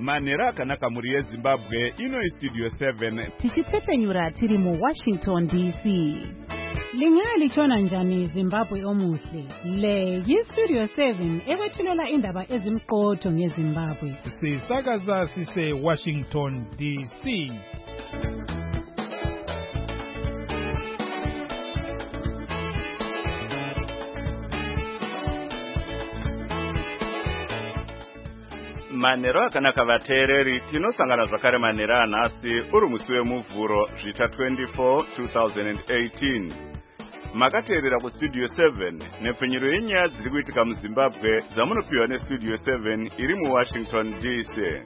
Manera akanaka muri yeZimbabwe ino Studio 7 tichitsepenyura tiri mu Washington DC. Lingalitshona njani Zimbabwe omuhle? Le yi-Studio 7 ekwethulela indaba ezimqotho ngeZimbabwe. Sisakaza sise Washington DC. Manero akanaka vateereri tinosangana zvakare manera anhasi uri musi wemuvhuro zvita 24 2018. Makateerera kuStudio 7 nepfenyuro yenyaya dziri kuitika muZimbabwe dzamunopiwa neStudio 7 iri muWashington DC.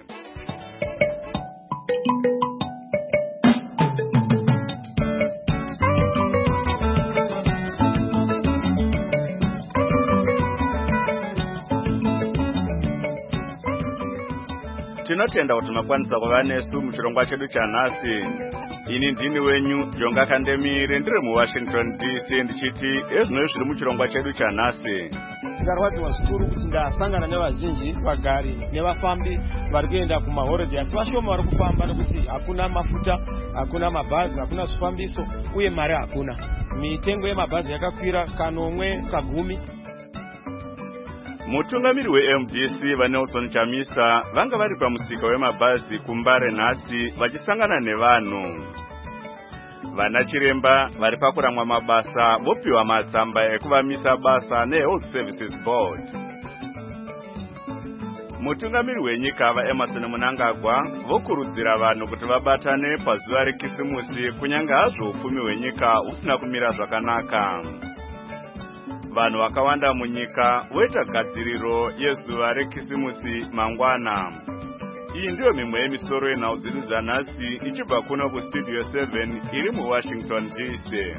Tinotenda kuti makwanisa kuva nesu muchirongwa chedu chanhasi. Ini ndini wenyu Jonga Kandemire ndiri muWashington DC ndichiti ezvino zviri muchirongwa chedu chanhasi. Tikarwadziwa zvikuru kuti ndasangana nevazhinji vagari nevafambi vari kuenda kumaholiday asi vashoma vari kufamba nekuti hakuna mafuta, hakuna mabhazi, hakuna zvifambiso uye mari hakuna. Mitengo yemabhazi yakakwira kanomwe kagumi. Mutungamiri weMDC vaNelson Chamisa vanga vari pamusika wemabhazi kuMbare nhasi vachisangana nevanhu. Vana chiremba vari pakuramwa mabasa vopiwa matsamba ekuvamisa basa neHealth Services Board. Mutungamiri wenyika vaEmerson Mnangagwa vokurudzira vanhu kuti vabatane pazuva rekisimusi kunyange hazvo upfumi hwenyika usina kumira zvakanaka. Vanhu vakawanda munyika voita gadziriro yezuva rekisimusi mangwana. Iyi ndiyo mimwe yemisoro yenhau dzedu dzanhasi ichibva kuno kuStudio 7 iri muWashington DC.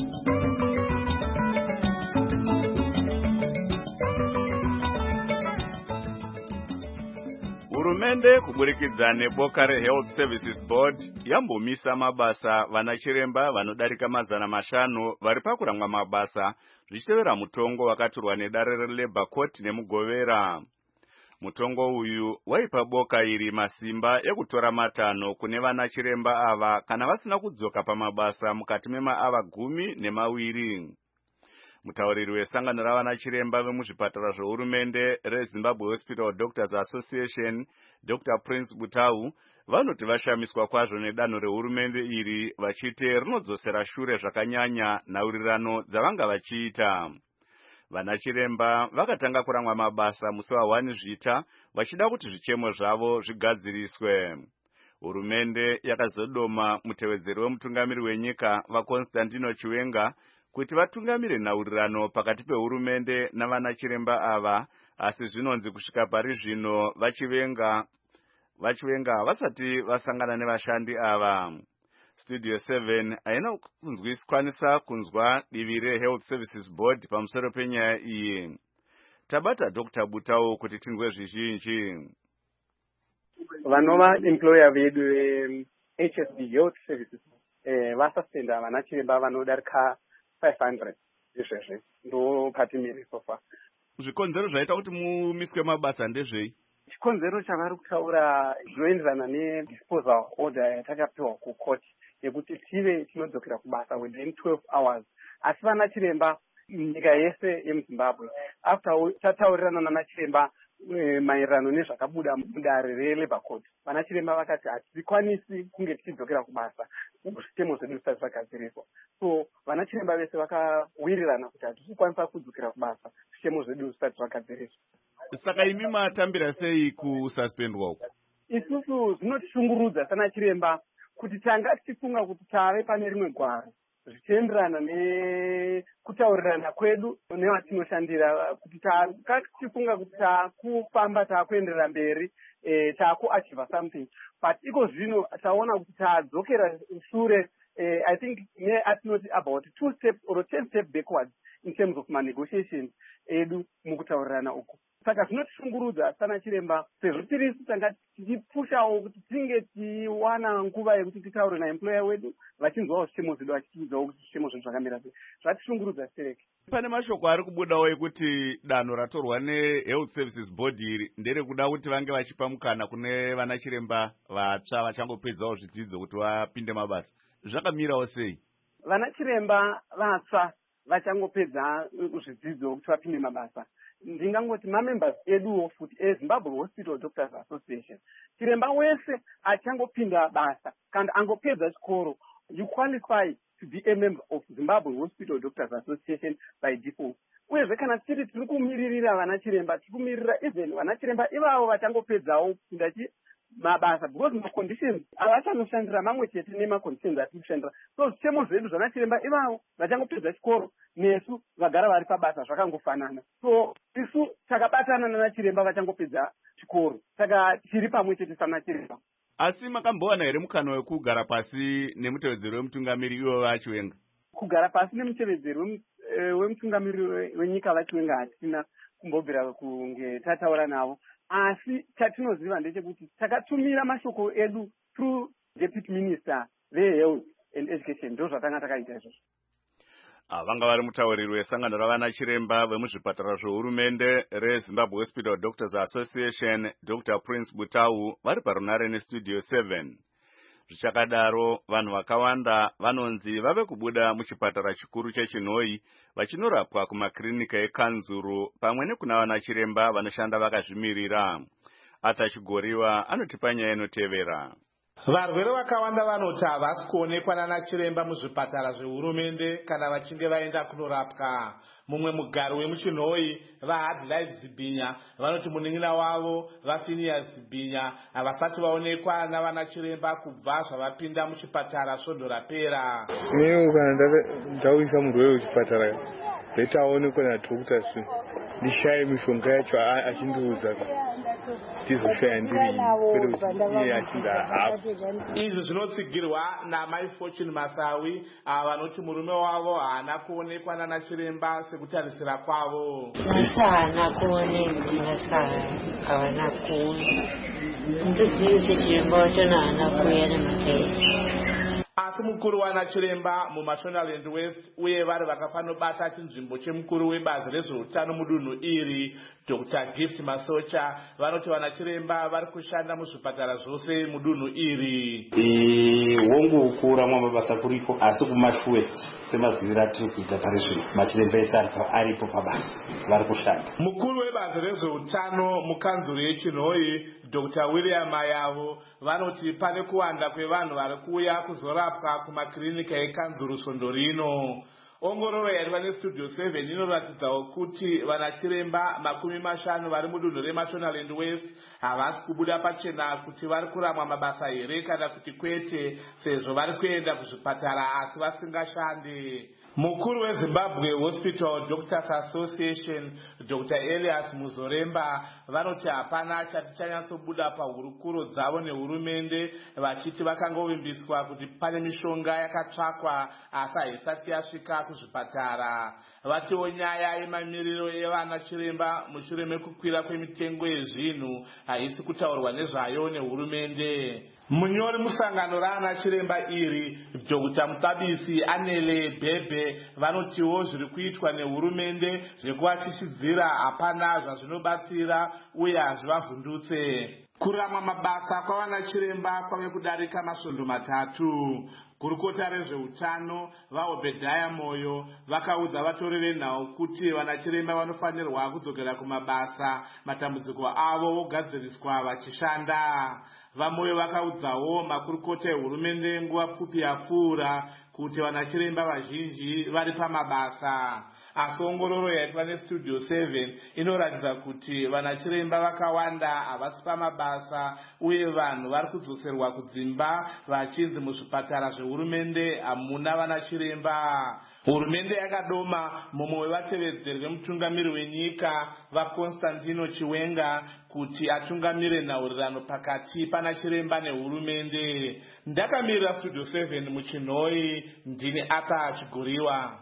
Hurumende kuburikidza neboka reHealth Services Board yambomisa mabasa vana chiremba vanodarika 500 vari pakuramwa mabasa zvichitevera mutongo wakaturwa nedare reLabour Court nemugovera. Mutongo uyu waipa boka iri masimba ekutora matanho kune vana chiremba ava kana vasina kudzoka pamabasa mukati memaava 12. Mutauriri wesangano ravana chiremba vemuzvipatara zvehurumende reZimbabwe Hospital Doctors Association, Dr. Prince Butau, vanoti vashamiswa kwazvo nedanho rehurumende iri vachiti rinodzosera shure zvakanyanya nhaurirano dzavanga vachiita. Vana chiremba vakatanga kuramwa mabasa musi wa1 zvita vachida kuti zvichemo zvavo zvigadziriswe. Hurumende yakazodoma mutevedzeri wemutungamiri wenyika vaConstantino Chiwenga kuti vatungamire nhaurirano pakati pehurumende navana chiremba ava, asi zvinonzi kusvika pari zvino vachivenga vasati vasangana nevashandi ava. Studio 7 haina kunzwisisa kunzwa divi reHealth Services Board pamusoro penyaya iyi. Tabata Dr. Butau kuti tinzwe zvizhinji. Vanova employer vedu HSB Health Services vasasenda vana chiremba vanodarika 500 izvezve ndo patimiri sofa. Zvikonzero zvaita kuti mumiswe mabasa ndezvei? Chikonzero chavari kutaura zvinoenderana nedisposal order yatakapiwa kucourt yekuti tive tinodzokera kubasa within 12 hours. Asi vana chiremba nyika yese yemuZimbabwe after tataurirana nana chiremba maererano nezvakabuda mudare reLabour Court, vana chiremba vakati hatikwanisi kunge tichidzokera kubasa zvitemo zvedu zvisati zvagadziriswa. So vana chiremba vese vakawirirana kuti hatikwanisa kudzokera kubasa zvitemo zvedu zvisati zvagadziriswa. Saka imi matambira sei kususpendwa uku? Isusu zvinotishungurudza sana chiremba kuti tanga tichifunga kuti tave pane rimwe gwaro zvichienderana nekutaurirana kwedu nevatinoshandira, kuti tichifunga kuti takufamba takuenderera mberi takuachieva something, but iko zvino taona kuti tadzokera shure. I think atinoti about 2 steps or 10 steps backwards in terms of negotiations edu mukutaurirana uku. saka zvinotishungurudza sana chiremba sezvo tirisu tanga tichipushawo kuti tinge tiwana nguva yekuti titaure naemployer wedu vachinzwawo zvitemo zvedu vachitiudzawo kuti zvitemo zvedu zvakamira sei. Zvatishungurudza stereke. Pane mashoko ari kubudawo ekuti danho ratorwa neHealth Services Board iri nderekuda kuti vange vachipa mukana kune vana chiremba vatsva vachangopedzawo zvidzidzo kuti vapinde mabasa. Zvakamirawo sei? Vana chiremba vatsva vachangopedza zvidzidzo kuti vapinde mabasa, ndingangoti mamembers eduwo futi eZimbabwe Hospital Doctors Association, chiremba wese achangopinda basa kana angopedza chikoro, you qualify to be a member of Zimbabwe Hospital Doctors Association by default. Uyezve kana tiri kumiririra vana chiremba, tiri kumiririra even vana chiremba ivavo vachangopedzawo kupinda mabasa, because maconditions avachanoshandira mamwe chete nemaconditions atiri kushandira. So zvitemo zvedu zvana chiremba ivavo vachangopedza chikoro nesu vagara vari pabasa zvakangofanana. So isu takabatana nana chiremba vachangopedza chikoro, saka tiri pamwe chete sana chiremba. Asi makambowana here mukana wekugara pasi nemutevedzeri wemutungamiri ivo vachiwenga? Kugara pasi nemutevedzeri wemutungamiri wenyika vachiwenga hatina kumbobvira kunge tataura navo, asi chatinoziva ndechekuti takatumira mashoko edu through Deputy Minister veHealth and Education, ndo zvatanga takaita izvozvo. Vanga vari mutauriri wesangano ravana chiremba vemuzvipatara zvehurumende reZimbabwe Hospital Doctors Association, Dr. Prince Butau, vari parunare neStudio 7. Zvichakadaro, vanhu vakawanda vanonzi vave kubuda muchipatara chikuru cheChinhoi vachinorapwa kumakirinika eKanzuru pamwe nekuna vana chiremba vanoshanda vakazvimirira. Atachigoriwa anotipa nyaya inotevera. Varwere vakawanda vanoti havasi kuonekwa nana chiremba muzvipatara zvehurumende kana vachinge vaenda kunorapwa. Mumwe mugari wemuChinhoi vaHadlife Zibhinya vanoti munin'ina wavo vaPhinias Zibhinya havasati vaonekwa navana chiremba kubva zvavapinda muchipatara svondo rapera. Inewo kana ndauisa murwere wechipatara beta aonekwa nadhokta ndishaye mishonga yacho achindiudza tizoshaya ndiri kwete kuti iye achinda hapo. Izvi zvinotsigirwa naMai Fortune Masawi vanoti murume wavo haana kuonekwa nana chiremba sekutarisira kwavo. Haana kuonekwa havana kuuya. Ndoziva kuti chiremba wacho haana kuuya nemateisi. Asi mukuru wana chiremba muMashonaland West uye vari vakapanobata chinzvimbo chemukuru webazi rezveutano mudunhu iri, Dr. Gift Masocha, vanoti vana chiremba vari kushanda muzvipatara zvose mudunhu iri. Wongo ukura mabasa kuriko asi kuMash West semazivira tiri kuita pari zvino machiremba ese aripo pabasa vari kushanda. Mukuru webazi rezveutano mukanzuru yeChinhoi, Dr. William Mayavo, vanoti pane kuwanda kwevanhu vari kuuya kuzorapwa kumakirinika ekanzuru svondo rino. Ongororo yaiva neStudio 7 inoratidzawo kuti vana chiremba 50 vari mudunhu reMashonaland West havasi kubuda pachena kuti vari kuramwa mabasa here kana kuti kwete, sezvo vari kuenda kuzvipatara asi vasingashande. Mukuru weZimbabwe Hospital Doctors Association, Dr. Elias Muzoremba, vanoti hapana chati chanyatsobuda pahurukuro dzavo nehurumende, vachiti vakangovimbiswa kuti pane mishonga yakatsvakwa asi haisati yasvika kuzvipatara. Vatiwo nyaya yemamiriro evana chiremba mushure mekukwira kwemitengo yezvinhu haisi kutaurwa nezvayo nehurumende. Munyori musangano raana chiremba iri, Dr. Mutabisi Anele Bebe, vanotiwo zviri kuitwa nehurumende zvekuvashishidza hapana zvazvinobatsira uye hazvivavhundutse. Kurama mabasa kwavana chiremba kwave kudarika masvondo 3. Gurukota rezveutano vaObedhaya Moyo vakaudza vatori venhau kuti vana chiremba vanofanirwa kudzokera kumabasa matambudziko avo ogadziriswa vachishanda. Vamoyo vakaudzawo makurukota ehurumende nguva pfupi yapfuura kuti vana chiremba vazhinji vari pamabasa. Asi ongororo yaitwa neStudio 7 inoratidza kuti vana chiremba vakawanda havasi pamabasa uye vanhu vari kudzoserwa kudzimba vachinzi muzvipatara zvehurumende hamuna vana chiremba. Hurumende yakadoma mumwe wevatevedzeri vemutungamiri wenyika vaConstantino Chiwenga kuti atungamire nhaurirano pakati pana chiremba nehurumende. Ndakamirira Studio 7 muChinhoi, ndini Atachigoriwa.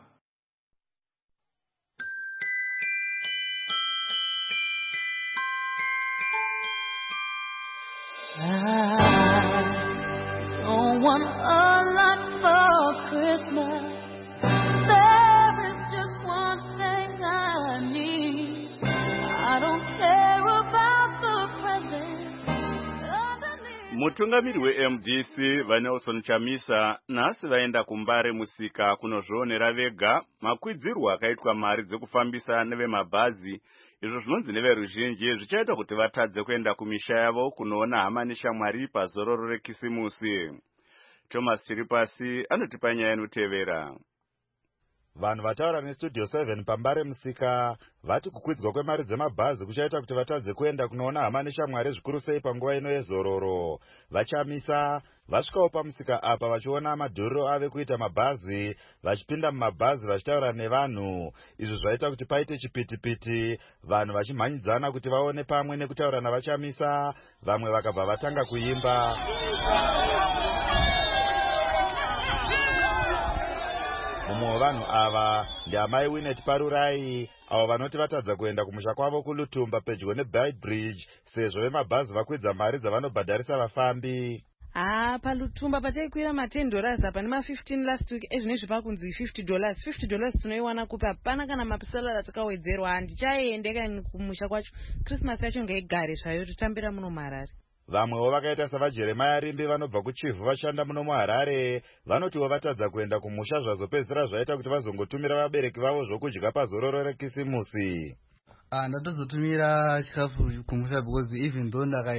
I don't want a lot for Christmas. There is just one thing I need. I don't care about the presents underneath. Mutungamiri weMDC vaNelson Chamisa nhasi vaenda kuMbare musika kunozvionera vega makwidzirwo akaitwa mari dzekufambisa nevemabhazi, izvo zvinonzi neveruzhinji zvichaita kuti vatadze kuenda kumisha yavo kunoona hama neshamwari pazororo rekisimusi. Thomas Chiripasi anotipa nyaya inotevera. Vanhu vataura neStudio 7 paMbare musika vati kukwidzwa kwemari dzemabhazi kuchaita kuti vatadze kuenda kunoona hama neshamwari zvikuru sei panguva ino yezororo. Vachamisa vasvikawo pamusika apa vachiona madhuriro ave kuita mabhazi, vachipinda mumabhazi vachitaura nevanhu. Izvi zvaita kuti paite chipitipiti, vanhu vachimhanyidzana kuti vaone pamwe nekutaura navachamisa, vamwe vakabva vatanga kuimba. Mumwe wevanhu ava ndiamai Winnet Parurai, avo vanoti vatadza kuenda kumusha kwavo kuLutumba pedyo neBridge sezvo vemabhazi vakwidza mari dzavanobhadharisa vafambi. PaLutumba pataikwira $10 apa nema15 last week, ezvinezvi pakunzi $50 tinoiwana kupi? Hapana kana mapisalari atakawedzerwa. Handichaendeka kumusha kwacho, Christmas yacho ngaigare zvayo, totambira muno muHarare. Vamwewo vakaita savaJeremiah Rimbi vanobva kuChivu vashanda muno muHarare vanotiwo vatadza kuenda kumusha zvazopedzisira zvaita kuti vazongotumira vabereki vavo zvokudya pazororo rekisimusi. Ndatozotumira chikafu kumusha because even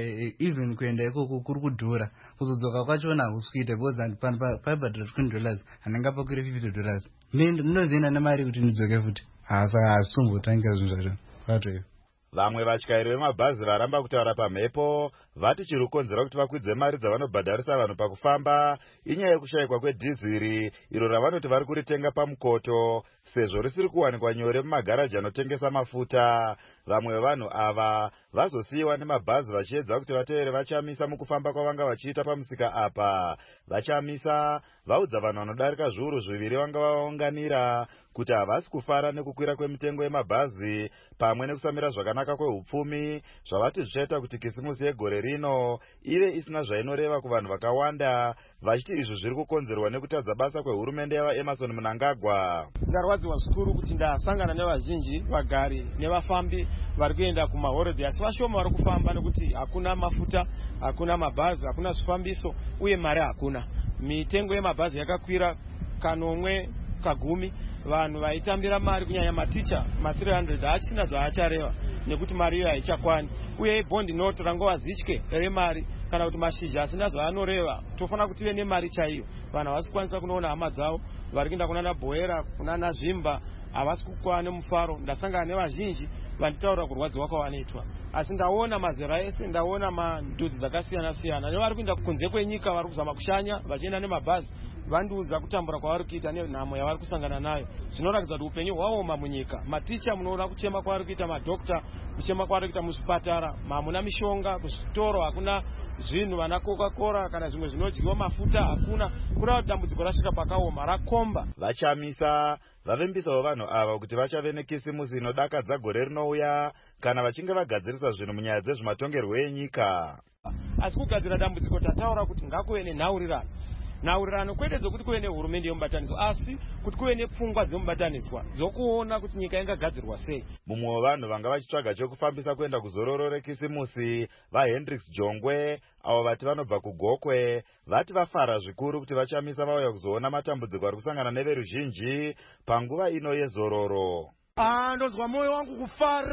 kuenda ikoko kuri kudhura, kuzodzoka kwachona hakusikuita because paibhadhira $20 handinga pakwire $50. Ndinozoenda nemari kuti ndidzoke futi, saka hasitombotangira zvinhu zvacho kwatoivo. Vamwe vatyairi vemabhazi varamba kutaura pamhepo vati chiri kukonzera kuti vakwidze mari dzavanobhadharisa vanhu pakufamba inyaya yekushayikwa kwedhiziri, iro ravanoti vari kuritenga pamukoto sezvo risiri kuwanikwa nyore mumagaraji anotengesa mafuta. Vamwe vevanhu ava vazosiyiwa nemabhazi vachiedza kuti vatevere vachamisa mukufamba kwavanga vachiita pamusika apa. Vachamisa vaudza vanhu vanodarika zviuru zviviri vanga vavaunganira kuti havasi kufara nekukwira kwemitengo yemabhazi pamwe nekusamira zvakanaka kwehupfumi, zvavati zvichaita kuti kisimusi yegore rino ive isina zvainoreva kuvanhu vakawanda, vachiti izvi zviri kukonzerwa nekutadza basa kwehurumende yavaEmmerson Mnangagwa. Ndarwadziwa zvikuru kuti ndasangana nevazhinji vagari nevafambi vari kuenda kumahorodhi, asi vashoma vari kufamba nekuti hakuna mafuta, hakuna mabhazi, hakuna zvifambiso uye mari hakuna. Mitengo yemabhazi yakakwira kanomwe kagumi. Vanhu vaitambira mari kunyanya maticha ma300 hachina zvaachareva nekuti mari iyo haichakwani, uye ibhondi note rangova zitye remari kana kuti mashizha asina zvaanoreva. Tofanira kuti tive nemari chaiyo. Vanhu havasi kukwanisa kunoona hama dzavo, vari kuenda kunana Bhoera kunana Zvimba, havasi kukwana nemufaro. Ndasangana nevazhinji vanditaura kurwadziwa kwavanoitwa, asi ndaona mazera ese, ndaona mandudzi dzakasiyana siyana nevari kuenda kunze kwenyika vari kuzama kushanya vachienda nemabhazi vandiudza kutambura kwavari kuita nenhamo yavari kusangana nayo. Zvinoratidza kuti upenyu hwaoma munyika. Maticha munoona kuchema kwavari kuita, madhokta kuchema kwavari kuita muzvipatara, hamuna mishonga, kuzvitoro hakuna zvinhu, vana Coca-Cola kana zvimwe zvinodyiwa mafuta hakuna. Kureva kuti dambudziko rasvika pakaoma rakomba. Vachamisa vavimbisawo vanhu ava kuti vachave nekisimusi inodakadza gore rinouya kana vachinge vagadzirisa zvinhu munyaya dzezvematongerwo enyika. Asi kugadzira dambudziko tataura kuti ngakuve nenhaurirano. Nhaurirano kwete dzokuti kuve nehurumende yemubatanidzwa, asi kuti kuve nepfungwa dzemubatanidzwa dzokuona kuti nyika ingagadzirwa sei. Mumwe wevanhu vanga vachitsvaga chekufambisa kuenda kuzororo rekisimusi vaHendricks Jongwe, avo vati vanobva kuGokwe, vati vafara zvikuru kuti vachamisa vauya kuzoona matambudziko ari kusangana neveruzhinji panguva ino yezororo. Ndozwa moyo wangu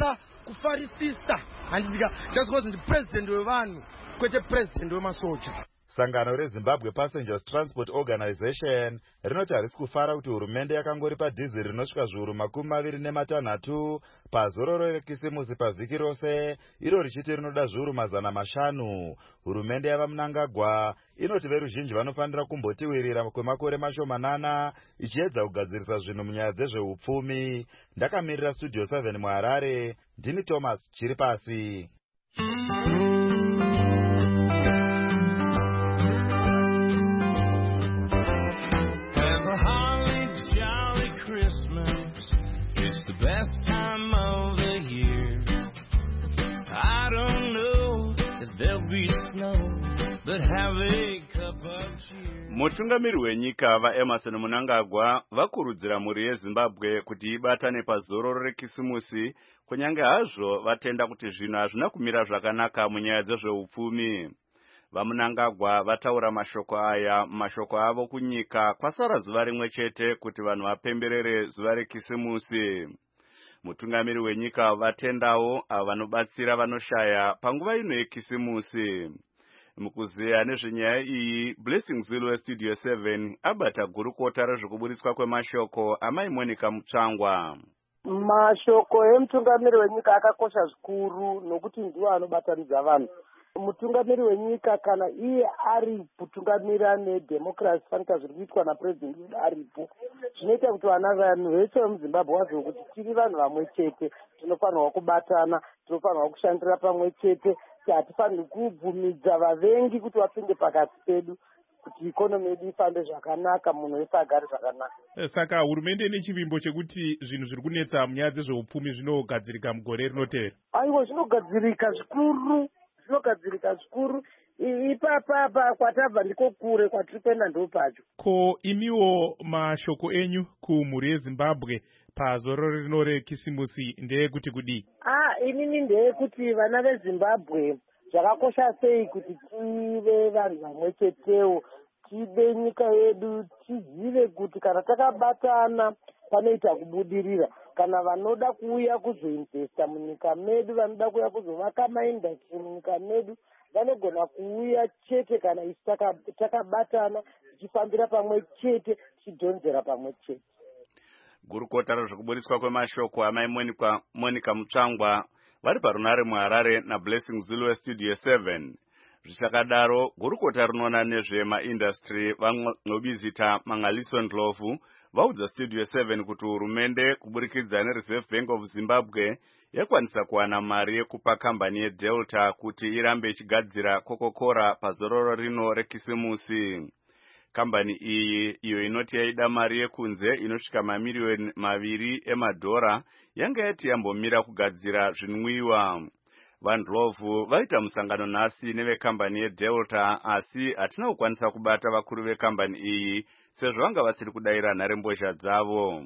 kufarisisa. Handika just because ndi president wevanhu kwete president wemasoja. Sangano reZimbabwe Passengers Transport Organization rinoti harisi kufara kuti hurumende yakangori padhiziri rinosvika zviuru 26 pazororo rekisimusi pavhiki rose, iro richiti rinoda zviuru 500. Hurumende yavaMnangagwa inoti veruzhinji vanofanira kumbotiwirira kwemakore mashomanana ichiedza kugadzirisa zvinhu munyaya dzezveupfumi. Ndakamirira Studio 7 muHarare, ndini Thomas Chiripasi. Best time of the year. I don't know if there'll be snow would have a cup of cheer. Mutungamiri wenyika vaEmerson Mnangagwa vakurudzira mhuri yeZimbabwe kuti ibatane pazororo rekisimusi kunyange hazvo vatenda kuti zvinhu hazvina kumira zvakanaka munyaya dzezveupfumi. VaMnangagwa vataura mashoko aya mashoko avo kunyika kwasara zuva rimwe chete kuti vanhu vapemberere zuva rekisimusi. Mutungamiri wenyika vatendawo avo vanobatsira vanoshaya panguva ino yekisimusi. Mukuziya nezvenyaya iyi, Blessing Zulu weStudio 7 abata gurukota rezvekuburiswa kwemashoko amai Monica Mutsvangwa. Mashoko emutungamiri wenyika akakosha zvikuru nokuti ndiwo anobatanidza vanhu. Mutungamiri wenyika kana iye ari kutungamira nedemocracy fanika zviri kuitwa napresident wedu aripo, zvinoita kuti vanhu vese vemuZimbabwe vazive kuti tiri vanhu vamwe chete, tinofanirwa kubatana, tinofanirwa kushandira pamwe chete, hatifaniri kubvumidza vavengi kuti vapinde pakati pedu kuti ikonomi yedu ifambe zvakanaka, munhu wese agare zvakanaka. Saka hurumende nechivimbo chekuti zvinhu zviri kunetsa munyaya dzezveupfumi zvinogadzirika mugore rinotevera. Aiwa, zvinogadzirika zvikuru. Ipapa kwatabva ndiko kure kwatiri kuenda ndo pacho. Ko imiwo mashoko enyu kumhuri yeZimbabwe pazororo rino rekisimusi ndeyekuti kudii? Inini ndeyekuti vana veZimbabwe zvakakosha sei kuti tive vanhu vamwe chetewo, tide nyika yedu, tizive kuti kana takabatana panoita kubudirira. Kana vanoda kuuya kuzoinvesta munyika medu, vanoda kuuya kuzovaka maindastri munyika medu, vanogona kuuya chete kana isi takabatana, tichifambira pamwe chete, tichidhonzera pamwe chete. Gurukota rezvekuburiswa kwemashoko amai Monica Mutsvangwa vari parunare muHarare naBlessing Zulu weStudio 7. Zvisakadaro, gurukota rinoona nezvemaindastri vaNobizita Mangaliso Ndlovu vaudza Studio 7 kuti hurumende kuburikidza neReserve Bank of Zimbabwe yakwanisa kuwana mari yekupa kambani yeDelta kuti irambe ichigadzira Coca-Cola pazororo rino rekisimusi. Kambani iyi, iyo inoti yaida mari yekunze inosvika mamiliyoni 2 emadhora, yanga yati yambomira kugadzira zvinwiwa. VaNdlovu vaita musangano nhasi nevekambani yeDelta, asi hatina kukwanisa kubata vakuru vekambani iyi sezvo vanga vasiri kudayira nharembozha dzavo.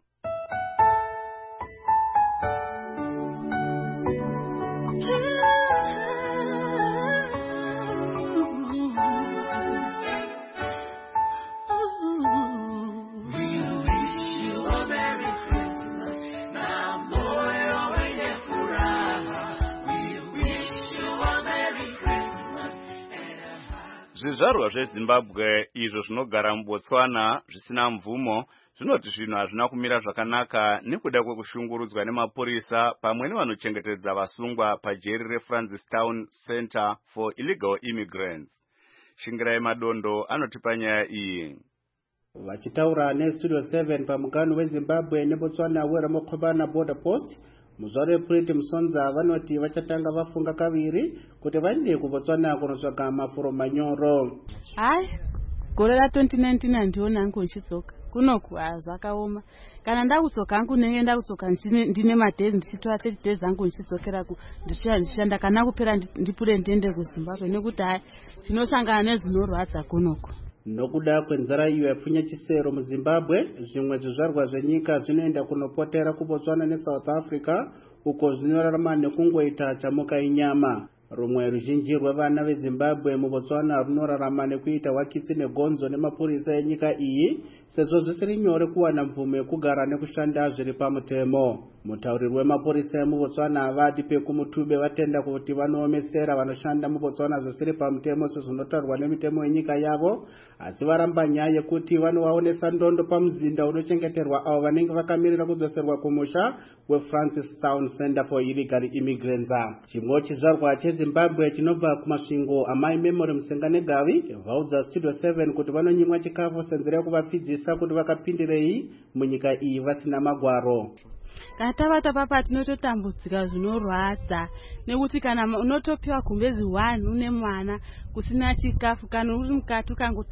Zvizvarwa zveZimbabwe izvo zvinogara muBotswana zvisina mvumo zvinoti zvinhu hazvina kumira zvakanaka nekuda kwekushungurudzwa nemapurisa pamwe nevanochengetedza vasungwa pajeri reFrancistown Center for Illegal Immigrants. Shingirai Madondo anotipa nyaya iyi. Vachitaura neStudio 7 pamugano weZimbabwe neBotswana weRamokhobana Border Post, Muzore Priti Musonza vanoti vachatanga vafunga kaviri kuti vaende kuBotswana kunotsvaga mafuro manyoro. Gore ra 2019 andiona hangu nchitsoka kunoku zvakaoma. Kana ndakutsoka hangu nenge ndakutsoka ndine madhezi ndichitora 30 days hangu ndichidzokera ndichishanda kana kupera ndipure ndiende kuZimbabwe nekuti tinosangana nezvinorwadza kunoku. Nokuda kwenzara iyo yapfunya chisero muZimbabwe, zvimwe zvizvarwa zvenyika zvinoenda kunopotera kuBotswana neSouth Africa uko zvinorarama nekungoita chamuka inyama. Rumwe ruzhinji rwevana veZimbabwe muBotswana runorarama nekuita wakitsi negonzo nemapurisa enyika iyi, sezvo zvisiri nyore kuwana mvumo yekugara nekushanda zviri pamutemo. Mutauriri wemapurisa emuBotswana avati pekumutube vatenda kuti vanoomesera vanoshanda muBotswana zvisiri pamutemo sezvinotaurwa nemitemo yenyika yavo, asi varamba nyaya yekuti vanovaonesa ndondo pamuzinda unochengeterwa avo vanenge vakamirira kudzoserwa kumusha weFrancistown Center for Illegal Immigrants. Chimwe chizvarwa cheZimbabwe chinobva kumasvingo amai Memory Musenganegavi vaudza Studio 7 kuti vanonyimwa chikafu senzera yekuvapfidzisa kuti vakapindirei munyika iyi vasina magwaro. Kana tavata papa tinototambudzika zvinorwadza nekuti kana unotopiwa gumbezi 1 une mwana kusina chikafu, kana uri mukati ukangoti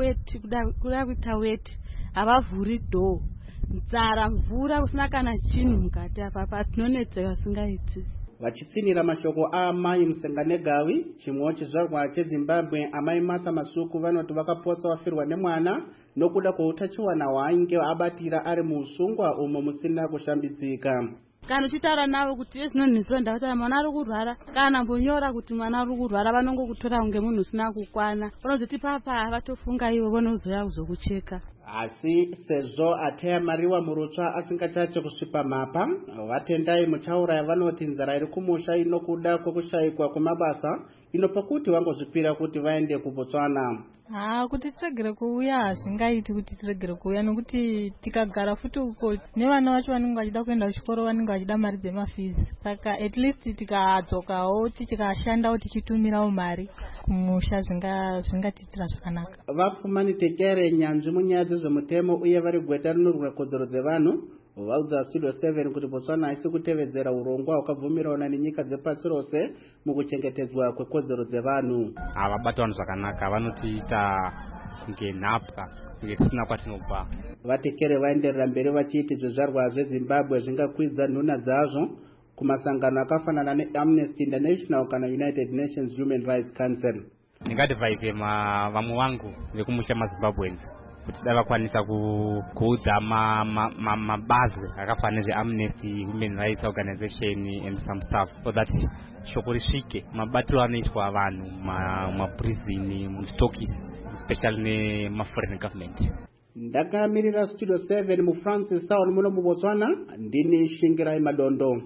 kuda kuita weti havavhuri dhoo, nzara, mvura, kusina kana chinhu mukati apapa tinonetseka singaiti. vachitsinira mashoko aamai Musenganegawi, chimwewo chizvarwa cheZimbabwe. Amai Martha Masuku vanoti vakapotsa wafirwa nemwana nokuda kweutachiwana hwainge abatira ari muusungwa umo musina kushambidzika. Kana uchitaura navo kuti vezvinonhisa ndakati mwana ari kurwara, kana mbonyora kuti mwana ari kurwara vanongokutora kunge munhu usina kukwana, vanozoti papa vatofunga ivo vanozoya kuzokucheka. Asi sezvo Ateya Mariwa Murutsva asingachache kusvipa mapa, vatendai muchaura yavanoti nzara iri kumusha inokuda kwekushayikwa kwemabasa, inopakuti vangozvipira kuti vaende kuBotswana. Kuti tiregere kuuya hazvingaiti kuti tiregere kuuya, nokuti tikagara futi uko nevana vacho vanenge vachida kuenda kuchikoro vanenge vachida mari dzemafizi. Saka at least tikadzokawo tikashandawo tichitumirawo mari kumusha zvingatiitira zvakanaka. Vapfumani Tekere, nyanzvi munyaya dzezvemutemo uye vari gweta rinorwira kodzero dzevanhu, vaudza Studio 7 kuti Botswana haisi kutevedzera urongwa hwakabvumirwa nenyika dzepasi rose mukuchengetedzwa kwekodzero dzevanhu. Havabata vanhu zvakanaka, vanotiita kunge nhapwa, kunge tisina kwatinobva. Vatekere vaenderera mberi vachiti zvizvarwa zveZimbabwe zvingakwidza nhuna dzazvo kumasangano akafanana neAmnesty International kana United Nations Human Rights Council. Ndingadivhaise vamwe vangu vekumusha maZimbabweans kuti davakwanisa kuudza mabazi akafanana nezveAmnesty, Human Rights Organization and some stuff, so that shoko risvike mabatiro anoitwa vanhu maprisini, mustokisi, especially nemaforeign government. Ndakamirira Studio 7 muFrancis Town muno muBotswana, ndini Shingirai Madondo.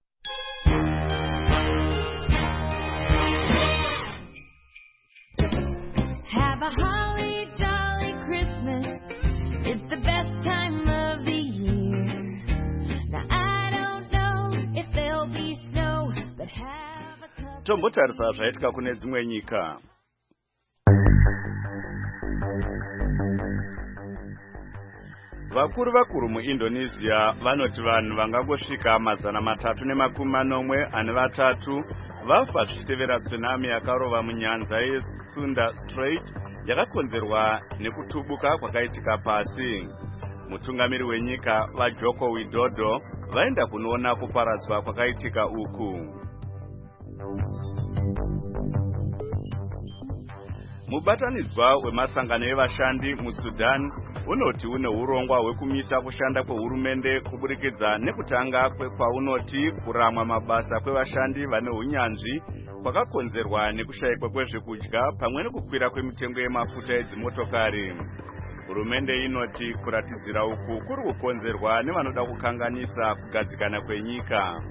Have a holly jolly Christmas. It's the best time of the year. Now I don't know if there'll be snow, but have a cup. Tombotarisa zvaitika kune dzimwe nyika. Vakuru muIndonesia vanoti vanhu vangangosvika 340 vafa zvichitevera tsunami yakarova munyanza yeSunda Strait yakakonzerwa nekutubuka kwakaitika pasi. Mutungamiri wenyika vaJoko Widodo vaenda kunoona kuparadzwa kwakaitika uku. Mubatanidzwa wemasangano evashandi muSudan unoti une urongwa hwekumisa kushanda kwehurumende kuburikidza nekutanga kwaunoti kuramwa mabasa kwevashandi vane unyanzvi kwakakonzerwa nekushayikwa kwezvekudya pamwe nekukwira kwemitengo yemafuta edzimotokari. Hurumende inoti kuratidzira uku kuri kukonzerwa nevanoda kukanganisa kugadzikana kwenyika.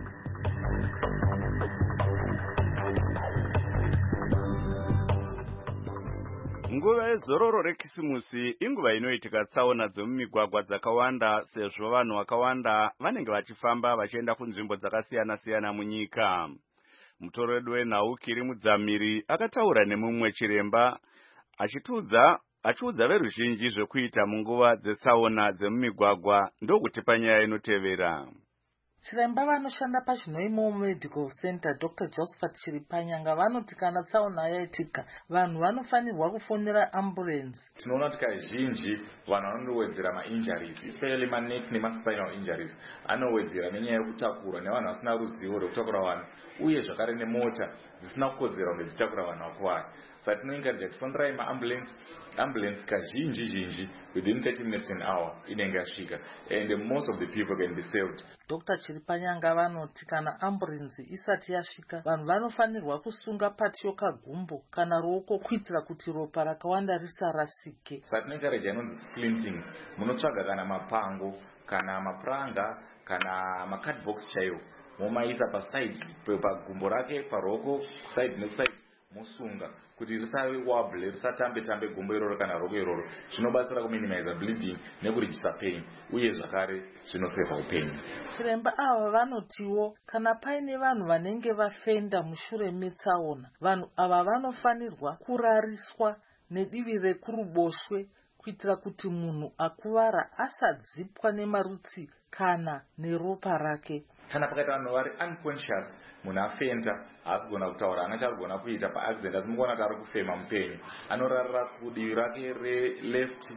Nguva yezororo rekisimusi inguva inoitika tsaona dzemumigwagwa dzakawanda sezvo vanhu vakawanda vanenge vachifamba vachienda kunzvimbo dzakasiyana-siyana munyika. Mutoro wedu wenhau Kiri Mudzamiri akataura nemumwe chiremba achiudza veruzhinji zvekuita munguva dzetsaona dzemumigwagwa ndokuti panyaya inotevera. Chiremba vanoshanda paChinoimo Medical Center Dr. Josephat Chiripanyanga vanoti kana tsaona yaitika vanhu vanofanirwa kufonera ambulance. Tinoona kuti kazhinji vanhu vanondowedzera mainjuries, especially maneck nemaspinal injuries, anowedzera nenyaya yekutakura nevanhu vasina ruzivo rwekutakura vanhu uye zvakare nemota dzisina kukodzera kunge dzichitakura vanhu vakuwara. Saka tinoencourage kuti fonderai maambulance kazhinji within 30 minutes an hour inenge yasvika, and most of the people can be saved. Dr. Chiripanyanga vanoti kana ambulance isati yasvika vanhu vanofanirwa kusunga patio kagumbo kana ruoko kuitira kuti ropa rakawanda risarasike. Saka tinoencourage inonzi splinting, munotsvaga kana mapango kana mapuranga kana macardbox chaiwo momaisa paside pagumbo rake paruoko side nekuside mosunga kuti risave wobble, risatambe gumbo iroro kana ruoko iroro. Zvinobatsira kuminimize bleeding nekurejisa pain uye zvakare zvinoseva upenyu. Chiremba ava vanotiwo kana paine vanhu vanenge vafenda mushure metsaona, vanhu ava vanofanirwa kurariswa nedivi rekuruboshwe kuitira kuti munhu akuvara asadzipwa nemarutsi kana neropa rake. Kana pakaita vanhu vari unconscious, munhu afenda haasigona kutaura, haana chaagona kuita paaccident, asi mukuona kuti ari kufema mupenyu, anorarira kudivi rake releft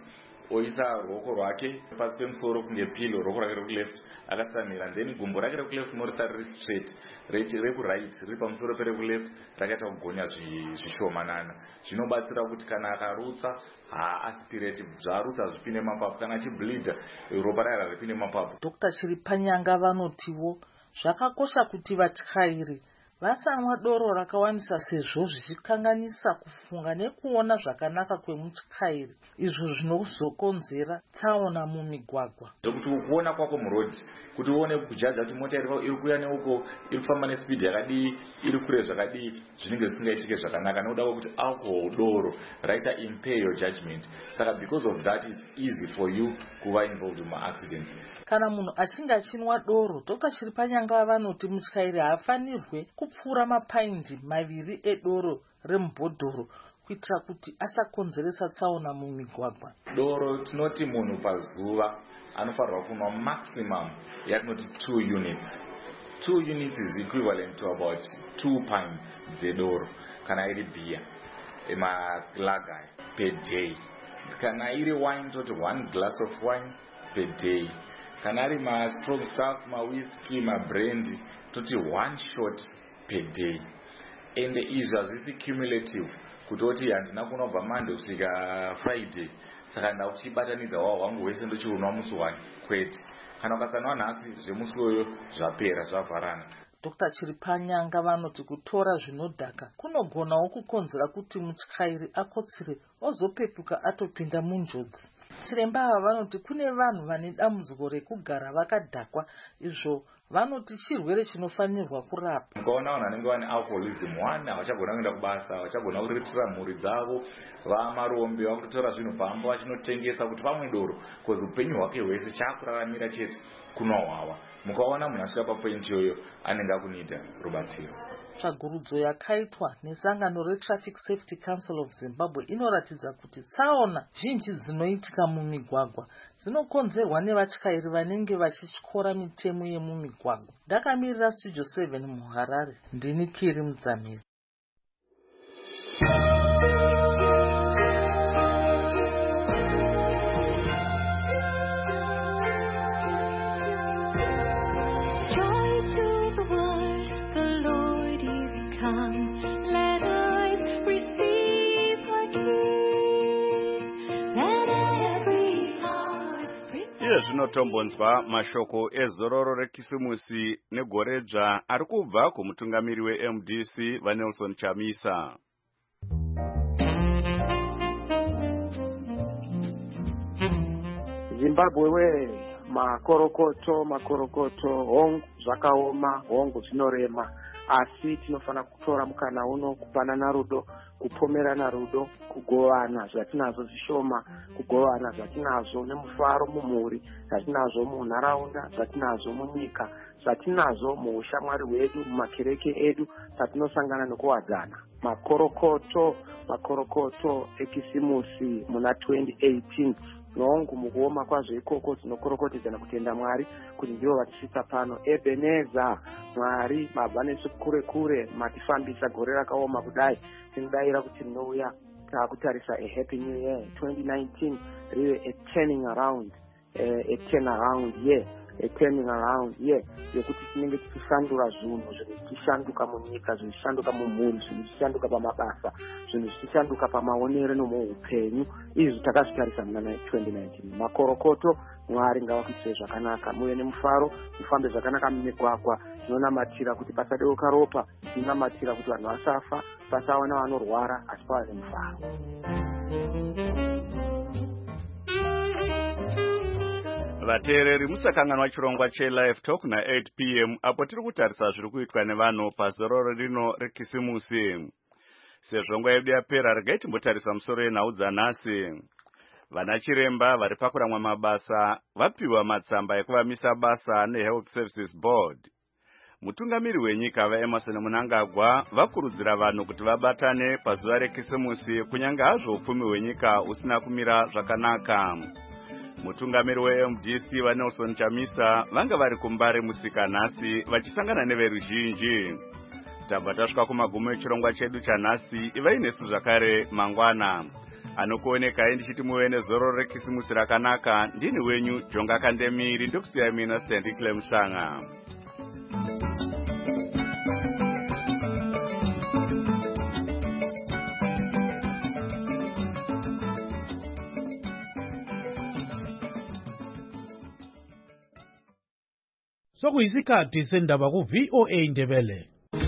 oisa ruoko rwake pasi pemusoro kunge pilo, ruoko rwake rekuleft akatsamira, then gumbo rake rekuleft norisa riri straight, rekuright riri pamusoro perekuleft rakaita kugonya zvishomanana. Zvinobatsira kuti kana akarutsa haaspirate, zvaarutsa zvipinde mapapu, kana achibleedha ropa raya ripinde mapapu. Dr. Chiripanyanga vanotiwo zvakakosha kuti vatyairi vasamwa doro rakawanisa sezvo zvichikanganisa kufunga nekuona zvakanaka kwemutyairi, izvo zvinozokonzera tsaona mumigwagwa. Kuti kuona kwako murodhi, kuti uone kujaja kuti mota iri kuuya neuko iri kufamba nespeed yakadii, iri kure zvakadii, zvinenge zvisingaitike zvakanaka nekuda kwekuti alcohol, doro raita impair your judgment. Saka because of that it's easy for you kuva involved in accidents. Kana munhu achinge achinwa doro, Dr. Chiripanyanga vanoti mutyairi haafanirwe kupfuura mapaindi 2 edoro remubhodhoro kuitira kuti asakonzeresa tsaona mumigwagwa. Doro tinoti munhu pazuva anofanirwa kunwa maximum yatinoti 2 units. 2 units is equivalent to about 2 pints dzedoro kana iri beer emalagai per day. Kana iri wine toti 1 glass of wine per day. Kana ari strong stuff, whisky, brandy toti 1 shot per day. And izvi hazvisi cumulative kutoti handina kunobva Monday kusvika Friday saka ndakuchibatanidza hwangu hwese ndochiunwa musi 1 kwete. Kana ukasanwa nhasi zvemusi uyo zvapera zvavharana. Dr. Chiripanyanga vanoti kutora zvinodhaka kunogonawo kukonzera kuti mutyairi akotsire ozopepuka atopinda munjodzi. Chiremba ava vanoti kune vanhu vane dambudziko rekugara vakadhakwa, izvo vanoti chirwere chinofanirwa kurapwa. Ukaona vanhu vanenge vane alcoholism, 1 havachagona kuenda kubasa, havachagona kuriritira mhuri dzavo, vamarombe, vakutora zvinhu pamba vachinotengesa kuti pamwe doro, because upenyu hwake hwese chaakuraramira chete kunohwawa. Mukaona munhu asvika papoint iyoyo anenge akunida rubatsiro. Tsvagurudzo yakaitwa nesangano reTraffic Safety Council of Zimbabwe inoratidza kuti tsaona zhinji dzinoitika mumigwagwa dzinokonzerwa nevatyairi vanenge vachityora mitemo yemumigwagwa. Ndakamirira Studio 7 muHarare, ndini Kiri Mudzamiri. Zvinotombonzwa mashoko ezororo rekisimusi negoredzva ari kubva kumutungamiri weMDC vaNelson Chamisa. Zimbabwe we makorokoto hongu zvakaoma, hongu zvinorema, asi tinofana kutora mukana uno kupanana rudo, kupomerana rudo, kugovana zvatinazvo zvishoma, kugovana zvatinazvo nemufaro mumhuri, zvatinazvo munharaunda, zvatinazvo munyika, zvatinazvo muushamwari hwedu, mumakereke edu zvatinosangana nekuwadzana. Makorokoto ekisimusi muna 2018 nhongu mukuoma kwazvo ikoko dzinokorokotedzana kutenda Mwari kuti ndivo vatisvitsa pano. Ebeneza, Mwari mabva nesu kure matifambisa gore rakaoma kudai. Tinodayira kuti munouya takutarisa a happy new year 2019 rive a turning around yekuti tinenge tichishandura zvinhu zvichishanduka munyika, zvichishanduka mumhuri, zvichishanduka pamabasa, zvinhu zvichishanduka pamaonero nomuupenyu. Izvi takazvitarisa muna 2019. Makorokoto, Mwari ngavakuitire zvakanaka, muve nemufaro, mufambe zvakanaka mumigwagwa. Tinonamatira kuti pasadeuka ropa, tinonamatira kuti vanhu vasafa, pasaona vanorwara, asi pava nemufaro. Vateereri musakanganwa chirongwa cheLive Talk na 8 p.m. apo tiri kutarisa zviri kuitwa nevanhu pazororo rino rekisimusi. Sezvo nguva yedu yapera, regai timbotarisa musoro yenhau dzanhasi. Vana chiremba vari pakuramwa mabasa vapiwa matsamba ekuvamisa basa neHealth Services Board. Mutungamiri wenyika vaEmerson Mnangagwa vakurudzira vanhu kuti vabatane pazuva rekisimusi kunyange hazvo upfumi hwenyika usina kumira zvakanaka. Mutungamiri weMDC vaNelson Chamisa vanga vari kuMbare musika nhasi vachisangana neveruzhinji. Tabva tasvika kumagumo echirongwa chedu chanhasi, ivai nesu zvakare mangwana. anokuoneka ndichiti muve nezoro rekisimusi rakanaka. Ndini wenyu Jonga Kandemiri, ndokusiya mina Stanley Clemshanga. Sokuyisikhathi sendaba ku VOA Indebele.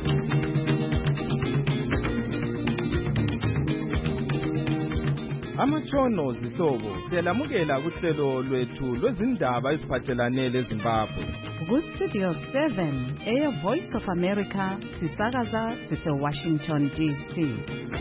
Amatshono zihlobo siyalamukela kuhlelo lwethu lwezindaba eziphathelane leZimbabwe. Ku-Studio 7 eye-Voice of America sisakaza sise-Washington DC.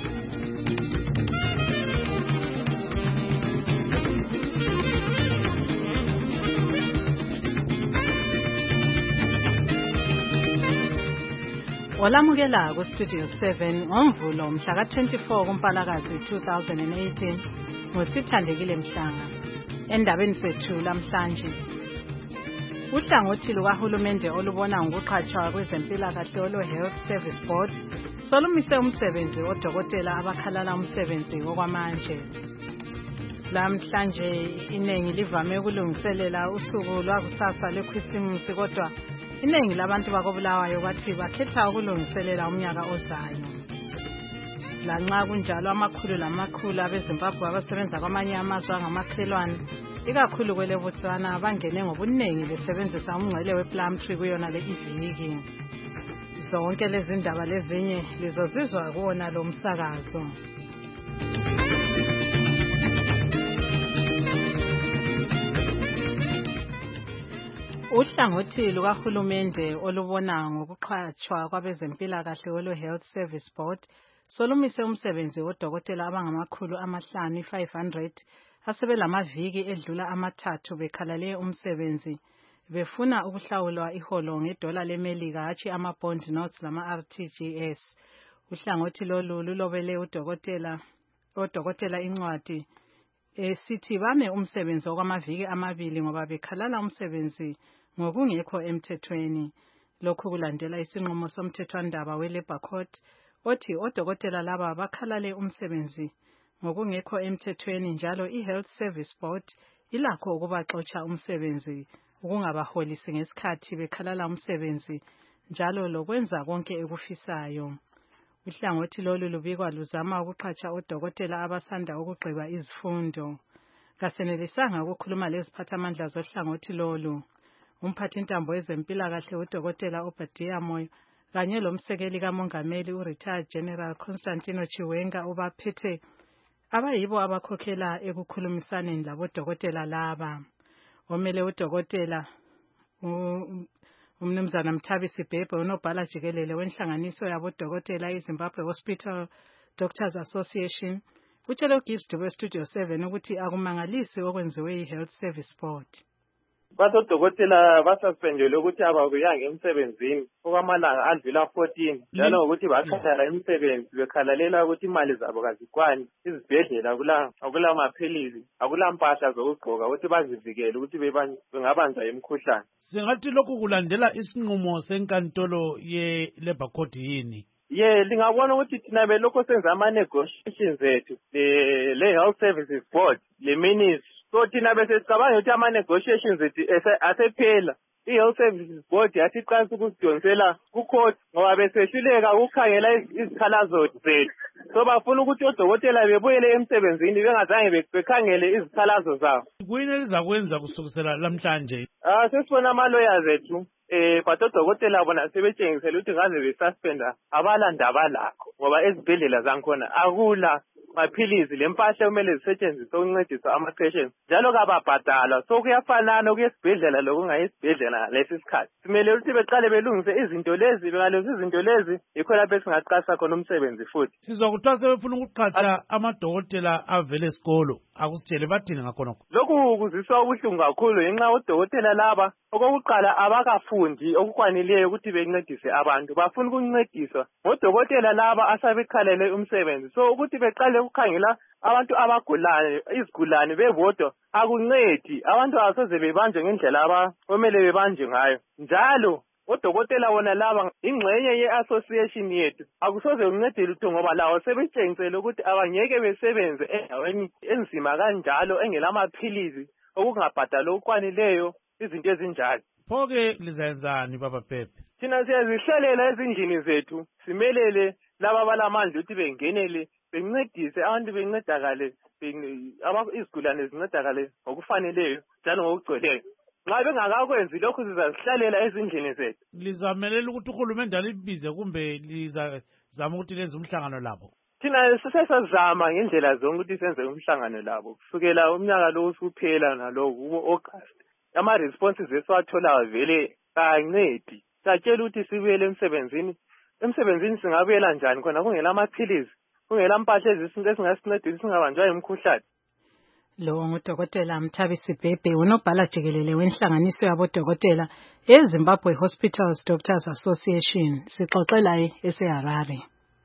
Olamukela ku-Studio 7 ngoMvulo mhla ka-24 kuMpalakazi 2018 ngosithandekile Mhlanga. Endabeni sethu lamhlanje, uhlangothi lukahulumende olubona ngokuqhatshwa kwezempilakahle olwe-Health Service Board solumise umsebenzi odokotela abakhalala umsebenzi okwamanje. Lamhlanje iningi livame ukulungiselela usuku lwakusasa lwekhisimusi, kodwa iningi labantu bakobulawayo bathi bakhetha ukulungiselela umnyaka ozayo. Lanxa kunjalo, amakhulu lamakhulu abeZimbabwe abasebenza kwamanye amazwe angamakhelwane, ikakhulu kwele Botswana, bangene ngobuningi besebenzisa umngcele wePlumtree kuyona le iviki. Zonke lezi ndaba lezinye lizozizwa kuwona lo msakazo. Uhlangothi lukahulumende olubona ngokuqhatshwa kwabezempilakahle olwe-Health Service Board solumise umsebenzi wodokotela abangamakhulu amahlanu 500 asebelamaviki edlula amathathu bekhalale umsebenzi befuna ukuhlawulwa iholo ngedola leMelika hatshi ama-bond notes lama-RTGS. Uhlangothi lolu lulobele odokotela incwadi sithi bame umsebenzi okwamaviki amabili ngoba bekhalala umsebenzi ngokungekho emthethweni. Lokhu kulandela isinqumo somthethwandaba we-Labour Court othi odokotela laba bakhalale umsebenzi ngokungekho emthethweni, njalo i-Health Service Board ilakho ukubaxotsha umsebenzi ukungabaholisi ngesikhathi bekhalala umsebenzi, njalo lokwenza konke ekufisayo. Uhlangothi lolu lubikwa luzama ukuqhatsha odokotela abasanda ukugqiba izifundo. Kasenelisanga ukukhuluma leziphathamandla zohlangothi lolu. Umphathintambo wezempilakahle udokotela Obadiah Moyo kanye lomsekeli kamongameli u-Retired General Constantino Chiwenga ubaphethe abayibo abakhokhela ekukhulumisaneni labodokotela laba. Omele udokotela uMnumzana Mthabisi Bhebhe, unobhala jikelele wenhlanganiso yabodokotela iZimbabwe Hospital Doctors Association, utshele uGibbs we-Studio 7 ukuthi akumangalisi okwenziwe yi-Health Service Board. Badokotela basuspendelwe ukuthi abakuyanga emsebenzini okwamalanga adlula 14, njalo ukuthi bakhathala imisebenzi bekhalalela ukuthi imali zabo kazikwani. Izibhedlela akula maphilisi, akula mpahla zokugqoka ukuthi bazivikele ukuthi bengabanjwa imikhuhlane. Singathi lokhu kulandela isinqumo senkantolo ye-Labour Court yini? Lingabona ukuthi thina belokho senza ama-negotiations ethu le-Health Services Board le-Ministry. So thina bese sicabanga ukuthi ama-negotiations ethu asephela. I-Health Services Board yathi iqalisa ukusidonsela ku-court ngoba besehluleka ukukhangela izikhalazo zethu. So bafuna ukuthi odokotela bebuyele emsebenzini bengazange bekhangele izikhalazo zabo. Kuyini elizakwenza kusukela lamhlanje? Sesibona ama-lawyers ethu but odokotela bona sebetshengisela ukuthi ngaze besuspenda abalanda lakho ngoba ezibhedlela zankhona akula maphilisi lempahla kumele zisetshenziswe ukuncedisa ama-patients, njalo kababhadalwa. So kuyafanana ukuya esibhedlela lokungayi esibhedlela lesi sikhathi. Simele ukuthi beqale belungise izinto lezi, bengalungisa izinto lezi yikho lapho esingaqasa khona umsebenzi futhi. Sizwa kuthiwa sebefuna ukuqhatsha amadokotela avele esikolo, akusitshele bathini ngakhonokho? Lokhu kuziswa ubuhlungu kakhulu ngenxa odokotela laba okokuqala abakafundi okukwanileyo ukuthi bencedise abantu, bafuna ukuncediswa ngodokotela laba asebekhalele umsebenzi. So ukuthi beqale ukukhangela abantu abagulayo, izigulane bebodwa akuncedi. Abantu asoze bebanjwe ngendlela abamele bebanjwe ngayo. Njalo odokotela wona laba ingxenye ye-association yethu akusoze uncede lutho ngoba lawo sebetshengisele ukuthi abangeke besebenze endaweni enzima kanjalo engelamaphilizi okungabhadali okwanileyo izinto ezinjalo. Pho-ke lizayenzani baba Pepe? Thina siyazihlelela ezindlini zethu simelele laba abalamandla ukuthi bengenele bencedise abantu bencedakale izigulane zincedakale ngokufaneleyo njalo ngokugcweleyo. Nxa bengakakwenzi lokhu sizazihlalela ezindlini zethu. Lizamelela ukuthi uhulumende alibize kumbe lizazama ukuthi lenze umhlangano labo? Thina sesazama ngendlela zonke ukuthi senze umhlangano labo kusukela umnyaka lo usuphela nalo ku-August. Ama-responses esiwatholayo vele kancedi. Satshela ukuthi sibuyele emsebenzini singabuyela njani khona kungela amaphilizi kungela mpahla ezingasincedisa singabanjwa yimkhuhlane. Lo ngudokotela Mthabisi Bhebhe unobhala jikelele wenhlanganiso yabodokotela eZimbabwe Hospitals Doctors Association sixoxela eseHarare.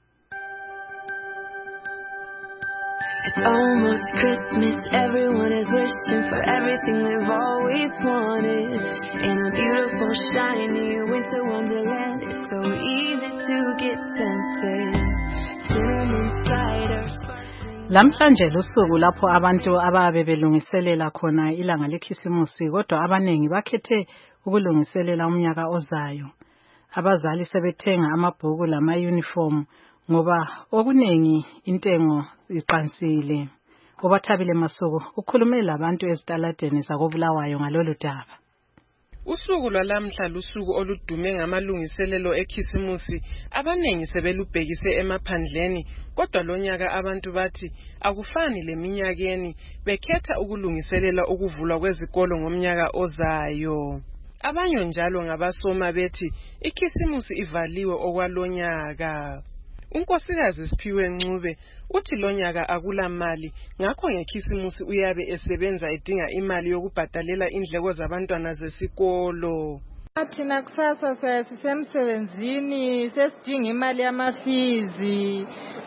It's almost Christmas, everyone is wishing for everything they've always wanted. In a beautiful, shiny winter wonderland, it's so easy to get tempted. Cinnamon cider. Lamhlanje lusuku lapho abantu ababe belungiselela khona ilanga lekhisimusi kodwa abanengi bakhethe ukulungiselela umnyaka ozayo. Abazali sebethenga amabhuku lama uniform ngoba okunengi intengo iqansile. Obathabile Masuku ukhulume labantu ezitaladeni zakoBulawayo ngalolu daba. Usuku lwalamhla lusuku oludume ngamalungiselelo ekhisimusi abanengi sebelubhekise emaphandleni kodwa lonyaka abantu bathi akufani leminyakeni bekhetha ukulungiselela ukuvulwa kwezikolo ngomnyaka ozayo. Abanye njalo ngabasoma bethi ikhisimusi ivaliwe okwalonyaka. Unkosikazi Siphiwe Ncube uthi lonyaka akula mali ngakho ngekhisimusi uyabe esebenza edinga imali yokubhadalela indleko zabantwana zesikolo. Thina kusasa sisemsebenzini sesidinga imali yamafizi.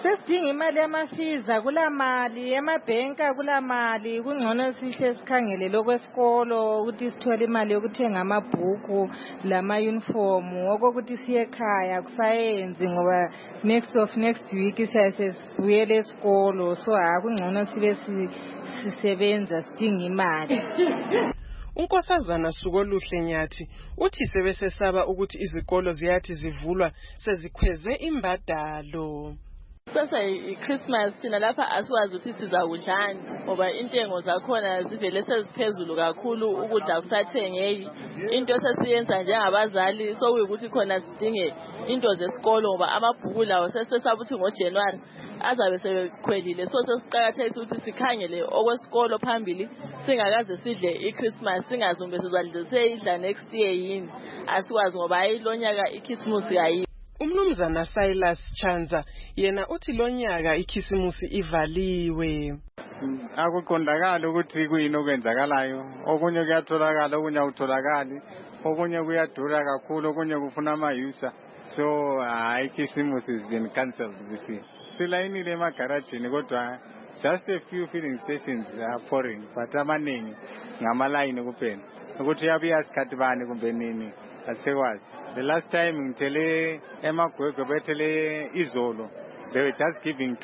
Akula mali emabhenki akula mali kungcono sihle sikhangele lokwesikolo ukuthi sithole imali yokuthenga amabhuku lama uniform okokuthi siye ekhaya kusayenzi ngoba next week siyasebuyela esikolo so kungcono sibe sisebenza sidinga imali. Unkosazana Sukoluhle Nyathi uthi sebesesaba ukuthi izikolo ziyathi zivulwa sezikhweze imbadalo. Sasa iChristmas thina lapha asiwazi ukuthi sizakudlani ngoba intengo zakhona zivele seziphezulu kakhulu ukudla kusathengeki. Into sesiyenza njengabazali sokuyukuthi khona sidinge into zesikolo ngoba amabhuku lawo sesesaba ukuthi ngoJanuary azabe sebekhwelile so sesiqakathekisa ukuthi sikhangele okwesikolo phambili singakaze sidle iChristmas singazumbe sizadle seyidla next year yini asiwazi ngoba ayilonyaka iChristmas yayi. Umnumzana Silas Chanza yena uthi lonyaka ikhisimusi ivaliwe. Akuqondakala ukuthi kuyini okwenzakalayo okunye kuyatholakala okunye awutholakali okunye kuyadura kakhulu okunye kufuna amayusa so ikhisimusi has been cancelled this year. Silayinile emagarajini kodwa just a few filling stations are pouring but amaningi ngamalayini kuphela ukuthi uyabuya sikhathi bani kumbe nini asekwazi. The last time ngithele emagwegwe bethele izolo they were just giving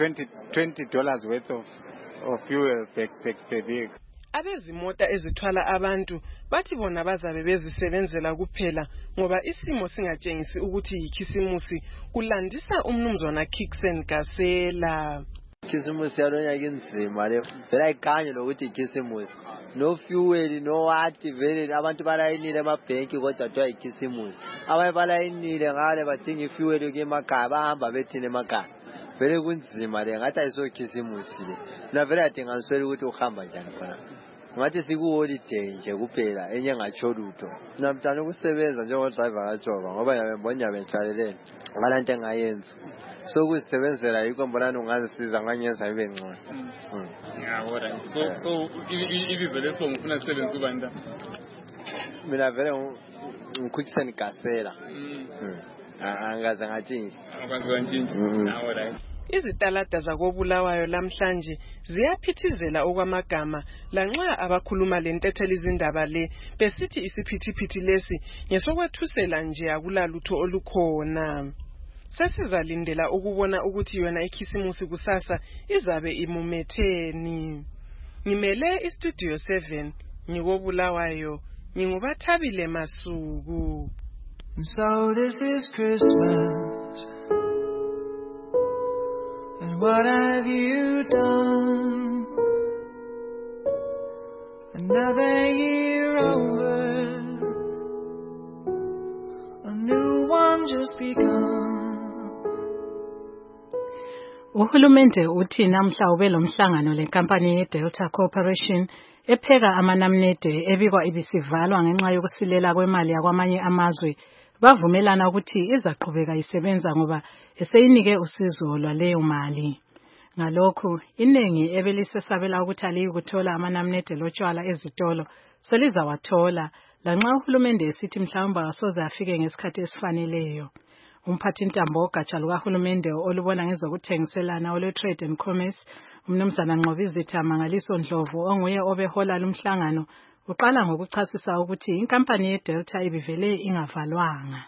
$20 worth of fuel per vehicle. Abezimota ezithwala abantu bathi bona bazabe bezisebenzela kuphela ngoba isimo singatshengisi ukuthi ikhisimusi kulandisa umnumzwana Kixen Gasela. Ikhisimusi yalonyaka inzima le vele ayikhanye lokuthi ikhisimusi no fuel no what vele abantu balayinile emabhenki kodwa kuthiwa ikhisimusi abanye balayinile ngale badinga ifuel emakhaya bahamba bethina emakhaya vele kunzima le ngathi ayisokhisimusi le na vele adinga nswele ukuthi uhamba njani khona ngathi siku-holiday nje kuphela enye ngatsho lutho namhlanje ukusebenza njengodriver kaJova ngoba yabembona benhlalelene ngalanto engayenza so kuzisebenzela yikho mbonani ungazisiza nganyenza ibe ngcono. Ngiyabona so ibizwe lesibongo ufuna sisebenze ubani la? Mina vele ngikhuliseni Gasela. Angaze ngatshintsha. Akwazi kantshintsha. Ngiyabona. izitalada zakobulawayo lamhlanje ziyaphithizela okwamagama lanxa abakhuluma lentetheli izindaba le besithi isiphithiphithi lesi ngesokwethusela nje akulalutho olukhona. Sesizalindela ukubona ukuthi yona ikhisimusi kusasa izabe imumetheni. Ngimele istudio 7 ngikobulawayo ngingubathabile Masuku. So this is Christmas, and what have you done? Another year over, a new one just begun. Uhulumende uthi namhla ube lomhlangano lenkampani yeDelta Corporation epheka amanamnede ebikwa ibisivalwa ngenxa yokusilela kwemali yakwamanye amazwe. Bavumelana ukuthi izaqhubeka isebenza ngoba eseyinike usizo lwaleyo mali. Ngalokho inengi ebelisesabela ukuthi aliyikuthola amanamnede lotshwala ezitolo selizawathola lanxa uhulumende esithi mhlawumbe asoze afike ngesikhathi esifaneleyo. Umphathintambo ogatsha lukahulumende olubona ngezokuthengiselana olwe-Trade and Commerce umnumzana Nqobizitha Mangaliso Ndlovu onguye obehola lumhlangano uqala ngokuchasisa ukuthi inkampani yeDelta ibivele ingavalwanga.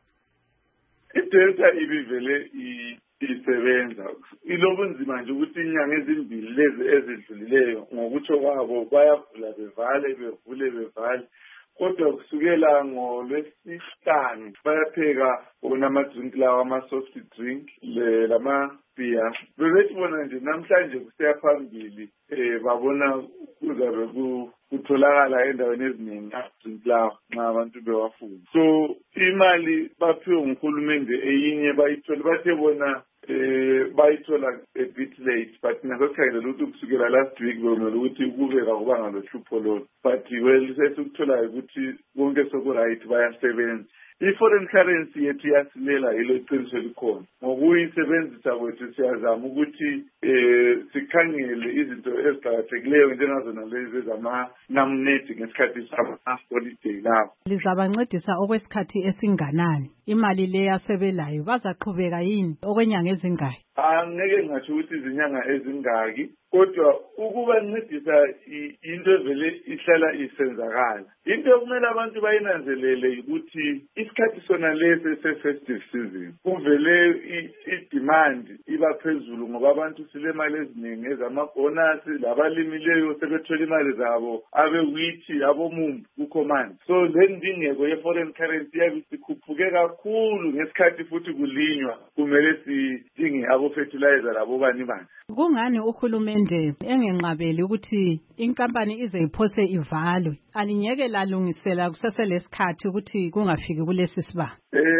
iDelta ibivele isebenza ilobunzima nje ukuthi inyanga ezimbili lezi ezidlulileyo ngokutsho kwabo bayavula bevale bevule bevale. Kodwa kusukela ngoLwesihlanu bayapheka onama-drink lawa ama-soft drink lama-beer. Bebethi bona nje namhlanje kuseya phambili babona kuzabe kutholakala endaweni eziningi ama-drink lawa nxa abantu bewafuna. So imali baphiwe nguhulumende eyinye bayithole bathe bona bayithola a bit late, but nasokukhangela ukuthi kusukela last week bomele ukuthi kubeka kubanga lohlupho lolu. But well sesikutholayo ukuthi konke soku-right bayasebenza. I-foreign currency yethu yasilela ilo iqiniso elikhona. Ngokuyisebenzisa kwethu siyazama ukuthi sikhangele izinto eziqakathekileyo njengazona lezi ezama-namnedi ngesikhathi sama-holiday lawo. Lizabancedisa okwesikhathi esinganani? Imali le yasebelayo bazaqhubeka yini okwenyanga ezingaki? Angeke ngasho ukuthi izinyanga ezingaki, kodwa ukubancedisa into evele ihlala isenzakala. Into okumele abantu bayinanzelele ukuthi isikhathi sona lesi se-festive season kuvele i-demand iba phezulu ngoba abantu silemali eziningi ezamabonasi labalimileyo sebethola imali zabo abewithi abomumbu kukhomanda. So le ndingeko ye-foreign currency yabe sikhuphuke kakhulu ngesikhathi futhi kulinywa kumele sidinge abo-fertilizer labo bani. Kungani uhulumende engenqabeli ukuthi inkampani ize iphose ivalwe alinyeke lalungisela kuseselesikhathi ukuthi kungafiki kulesi sibanga?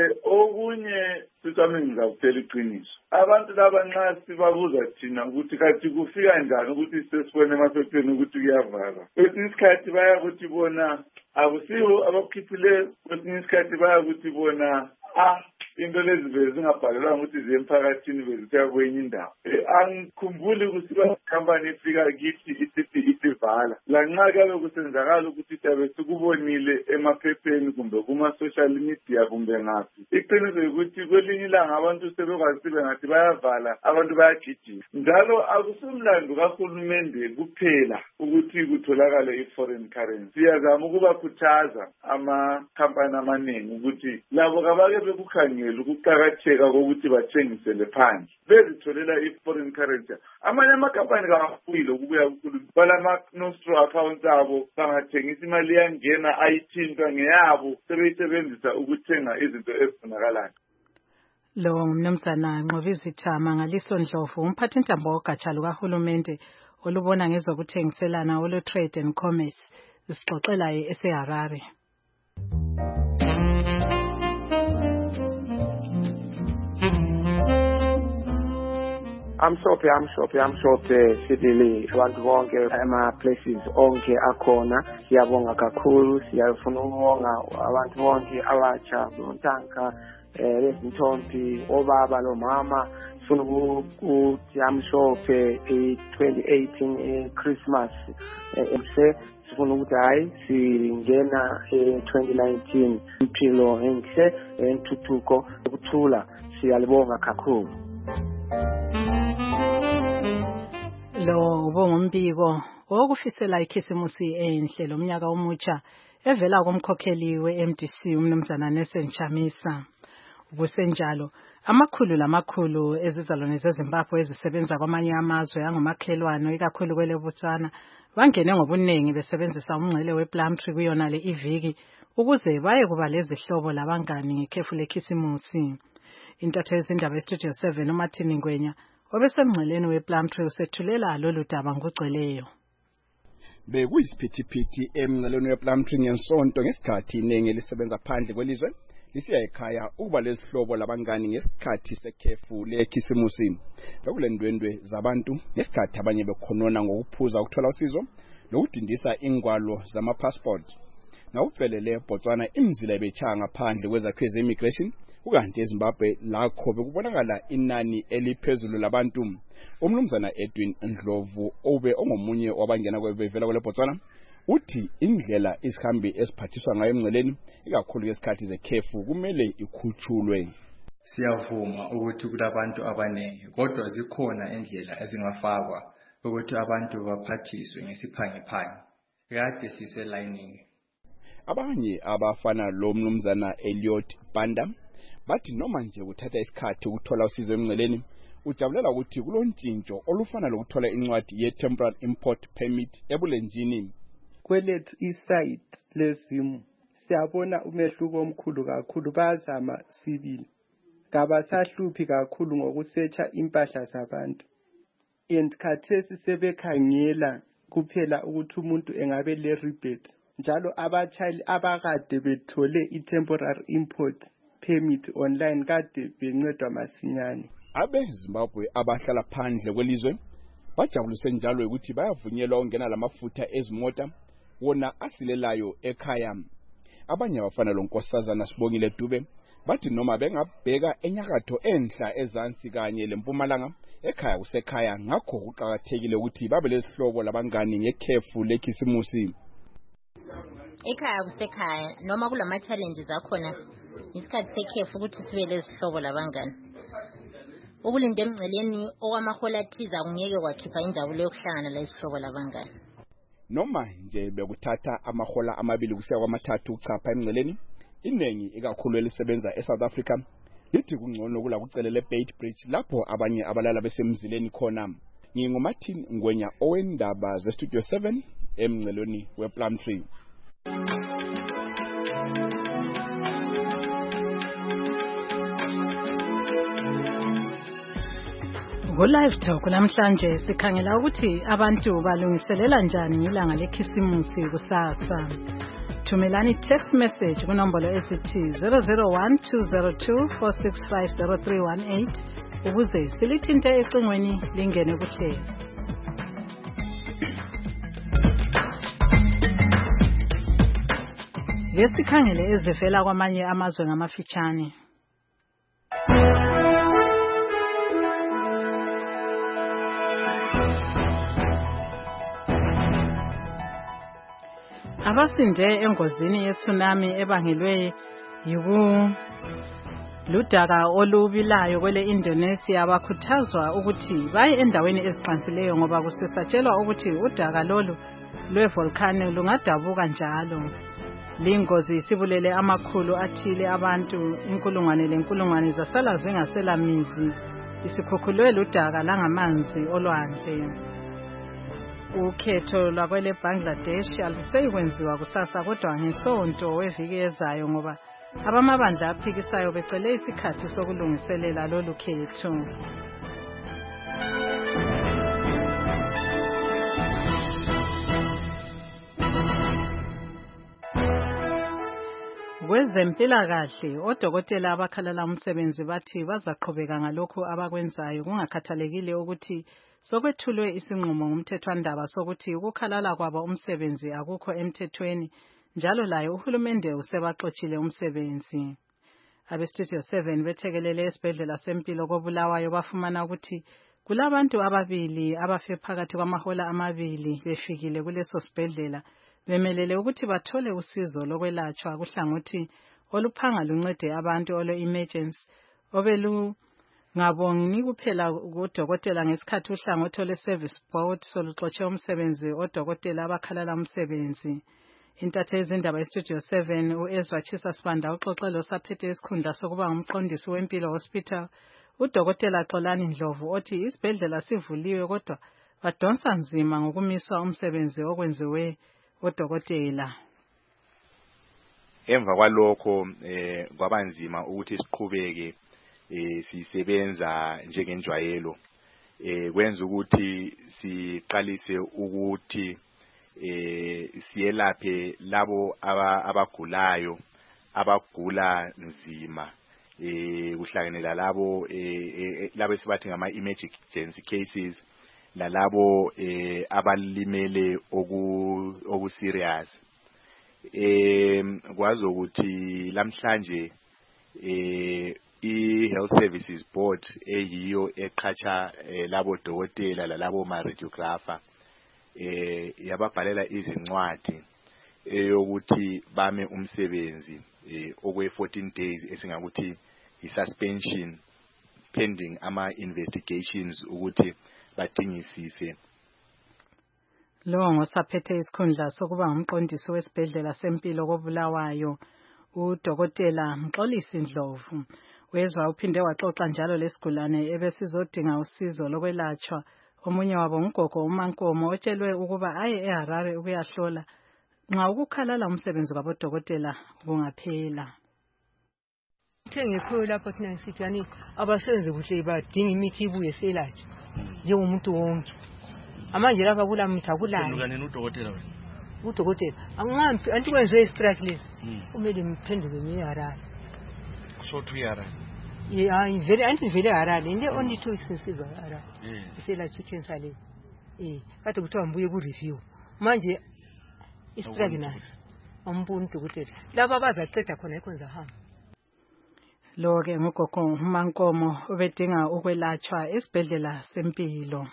Okunye sisami ngizakutshela iqiniso. Abantu laba nxa sibabuza thina ukuthi kathi kufika njani ukuthi sesibone emaphepheni ukuthi kuyavalwa. Kwesinye isikhathi bayakuthi bona akusiwo abakukhiphileyo, kwesinye isikhathi bayakuthi bona into lezi vele zingabhalelwanga ukuthi ziye emphakathini bezithiya kwenye indawo. Angikhumbuli kusiba ikhampani ifika kithi isithi isivala. Lanxa kabe kusenzakala ukuthi siyabe sikubonile emaphepheni kumbe kuma-social media kumbe ngaphi. Iqiniso ukuthi kwelinye ilanga abantu sebekwazi sibe ngathi bayavala, abantu bayagijima. Njalo akusumlando kahulumende kuphela ukuthi kutholakale i-foreign currency. Siyazama ukubakhuthaza amakhampani amaningi ukuthi labo kabake bekukhangela ukuqakatheka kokuthi bathengisele phandle bezitholela i-foreign currency. Amanye amakampani kawafuyile ukubuya kukhulumeni balama-nostro accounts abo bangathengisa imali yangena ayithinta ngeyabo sebeyisebenzisa ukuthenga izinto ezifunakalayo. Lo mnumzana Nqobizitha Mangaliso Ndlovu umphathintambo ogatsha lukahulumende olubona ngezokuthengiselana olwe-Trade and Commerce sixoxela eseHarare. amhlophe sibili abantu bonke ama-places onke akhona. Siyabonga kakhulu, siyafuna ukubonga abantu bonke abatsha nontanga lezintombi obaba lomama. Sifuna ukuthi amhlophe 2018 Christmas sifuna ukuthi hayi singena 2019 impilo enhle entuthuko ukuthula. Siyalibonga kakhulu. Lo ubongumbiko wokufisela ikhisimusi enhle lomnyaka omutsha evela kumkhokheli we-MDC umnumzana Nelson Chamisa. Kusenjalo amakhulu lamakhulu ezizalwane zeZimbabwe ezisebenza kwamanye amazwe angumakhelwane ikakhulu kwele Botswana bangene ngobuningi besebenzisa umngcele wePlumtree kuyona le iviki ukuze baye kuba lezihlobo labangani ngekhefu lekhisimusi. Intatho yezindaba eStudio 7 uMartin Ngwenya obesemngceleni wePlumtree usethulela lolu daba ngogcweleyo. Bekuyisiphithiphithi emngceleni wePlumtree ngensonto ngesikhathi iningi lisebenza phandle kwelizwe lisiya ekhaya ukuba lezihlobo labangani ngesikhathi sekhefu lekhisimusi. Bekulendwendwe zabantu ngesikhathi abanye bekhonona ngokuphuza ukuthola usizo nokudindisa ingwalo zamapassport. Ngawuvelele Botswana imizila ebechanga ngaphandle kwezakhiwo ze-immigration ukanti eZimbabwe lakho bekubonakala inani eliphezulu labantu. Umnumzana Edwin Ndlovu obe ongomunye wabangena kwebevela kwele Botswana uthi indlela isihambi esiphathiswa ngayo emngceleni ikakhulu ngesikhathi zekhefu kumele ikhutshulwe. Siyavuma ukuthi kulabantu abaningi kodwa zikhona indlela ezingafakwa ukuthi abantu baphathiswe ngesiphangiphangi. Kade siselining. Abanye abafana lo mnumzana Elliot Banda bathi noma nje kuthatha isikhathi ukuthola usizo emngceleni ujabulela ukuthi kulontshintsho olufana lokuthola incwadi ye-temporary import permit ebulenjini. Kwelethu isite lezimu siyabona umehluko omkhulu kakhulu bazama sibili kabasahluphi kakhulu ngokusearcha impahla zabantu andkhathesi sebekhangela kuphela ukuthi umuntu engabe le rebate njalo abachayeli abakade bethole i-temporary import permit online kade bencedwa masinyane. Abe Zimbabwe abahlala phandle kwelizwe bajabulise njalo ukuthi bayavunyelwa ungena lamafutha ezimota wona asilelayo ekhaya. Abanye abafana lonkosazana Sibongile Dube bathi noma bengabheka enyakatho enhla ezansi kanye lempumalanga ekhaya kusekhaya ngakho kuqhakathekile ukuthi babe lesihlobo labangani ngekhefu lekhisimusi. Ekhaya kusekhaya noma kulama challenges akhona isikhathi sekhefu ukuthi sibe lezihlobo labangani. Ukulinde emngceleni okwamahola athiza kungeke kwakhipha injabulo yokuhlangana lezihlobo labangani. Noma nje bekuthatha amahola amabili kusiya kwamathathu ukuchapha emngceleni inengi ikakhulu elisebenza eSouth Africa lithi kungcono kula kucelele Bait Bridge lapho abanye abalala besemzileni khona. NginguMartin Ngwenya owendaba zeStudio 7 emngceleni wePlumtree. Live Talk namhlanje sikhangela ukuthi abantu balungiselela njani ilanga lekhisimusi kusasa. Thumelani text message kunombolo esithi 0012024650318 ukuze silithinte ecingweni lingene kuhlelo. Lesikhangele ezivela kwamanye amazwe ngamafitshane. Abasinde engozini ye-tsunami ebangelwe ludaka olubilayo kwele Indonesia bakhuthazwa ukuthi baye endaweni eziqansileyo ngoba kusesatshelwa ukuthi udaka lolu lwevolcano lungadabuka njalo. Lingozi isibulele amakhulu athile abantu inkulungwane lenkulungwane zasala zingasela mizi isikhukhulwe ludaka langamanzi olwandle. Ukhetho lwakwele Bangladesh aluseyikwenziwa kusasa kodwa ngesonto weviki ezayo ngoba abamabandla aphikisayo becele isikhathi sokulungiselela lolu khetho. Kwezempilakahle odokotela abakhalala umsebenzi bathi bazaqhubeka ngalokho abakwenzayo kungakhathalekile ukuthi sokwethulwe isinqumo ngumthethwandaba sokuthi ukukhalala kwabo umsebenzi akukho emthethweni njalo laye uhulumende usebaxoshile umsebenzi. Abestudio 7 bethekelele esibhedlela sempilo koBulawayo bafumana ukuthi kulabantu ababili abafe phakathi kwamahola amabili befikile kuleso sibhedlela bemelele ukuthi bathole usizo lokwelatshwa kuhlangothi oluphanga luncede abantu olo emergency Ngabonga kuphela kodokotela ngesikhathi uhlangothi le-Service Board soluxotshe umsebenzi odokotela abakhalala umsebenzi. Intatheli yezindaba eStudio 7 uEzra Chisa Sibanda uxoxe losaphethe isikhundla sokuba ngumqondisi wempilo hospital udokotela Xolani Ndlovu othi isibhedlela sivuliwe kodwa badonsa nzima ngokumiswa umsebenzi okwenziwe odokotela. Emva kwalokho kwabanzima ukuthi siqhubeke sisebenza njengenjwayelo kwenza ukuthi siqalise ukuthi siyelaphe labo abagulayo abagula nzima kuhlanganela labo esibathi ngama emergency cases nalabo abalimele oku serious kwazi ukuthi lamhlanje i-Health Services Board eyiyo eqhatsha labo dokotela lalabo ma-radiographer yababhalela izincwadi eyokuthi bame umsebenzi okwe 14 days esingakuthi i-suspension pending ama-investigations ukuthi badingisise. Lo ngosaphethe isikhundla sokuba ngumqondisi wesibhedlela sempilo koBulawayo udokotela Mxolisi Ndlovu. Wezwa uphinde waxoxa njalo lesigulane ebesizodinga usizo lokwelatshwa. Omunye wabo ngugogo uMankomo otshelwe ukuba aye eHarare ukuyahlola nxa ukukhalala umsebenzi kwabodokotela kungaphela. Ngekho lapho thina sithi yani abasebenzi kuhle badinga imithi ibuye selatshwe njengomuntu wonke. Amanje lapha kula muntu akulala. Ngani udokotela wena? Udokotela angampi anti kwenze istrike lezi. Kumele ngiphenduke ngeHarare. So to Harare. Yeah, very Harare. Inde only too expensive Harare. Iselatshwe cancer le. Kade kuthiwa mbuye ku review. Manje istrike nasi. Ambuni udokotela. Laba bazaqeda khona ikwenza hamba. Lo ke ngugogo uMankomo obedinga ukwelatshwa esibhedlela sempilo.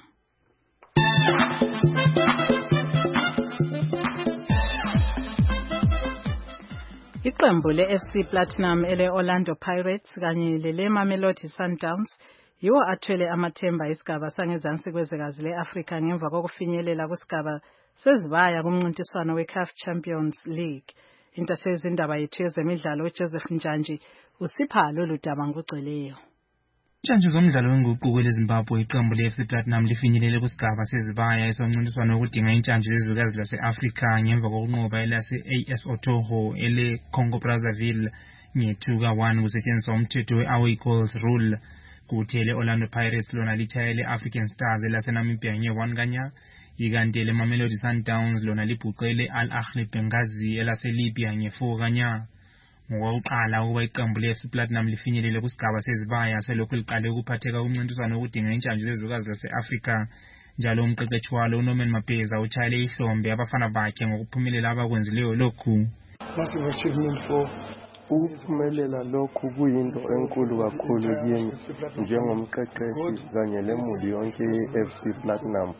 Iqembu le-FC Platinum ele-Orlando Pirates kanye lele-Mamelodi Sundowns yiwo athwele amathemba isigaba sangezansi kwezwekazi le-Afrika ngemva kokufinyelela kusigaba sezibaya kumncintiswano we-CAF Champions League. Intatheli yezindaba yethu yezemidlalo uJoseph Njanji usipha lolu daba ngokugcweleyo. Intshantshi zomdlalo wenguquko leZimbabwe iqembu le-FC Platinum lifinyelele kusigaba sezibaya esomncintiswano wokudinga intshantshi zezwekazi lase-Afrika ngemva kokunqoba elase-AS Otoho ele-Congo Brazzaville nge-2-1 kusetshenziswa umthetho we-away goals rule. Kuthi ele-Orlando Pirates lona litshaya ele-African Stars elase-Namibia nge-1 kanya. Ikanti ele-Mamelodi Sundowns lona libhuqe ele-Al Ahly Benghazi elase-Libya nge-4 kanya. Ngokuqala ukuba iqembu le-FC Platinum lifinyelele kusigaba sezibaya selokhu liqale ukuphatheka kumncintiswano wokudinga intshantshi zezwekazi lase-Afrika. Njalo umqeqeshi walo uNorman Mapeza utshayele ihlombe abafana bakhe ngokuphumelela abakwenzileyo lokhu. Massive achievement for ukuphumelela lokhu kuyinto enkulu kakhulu kimi njengomqeqeshi kanye lemuli yonke ye-FC Platinum.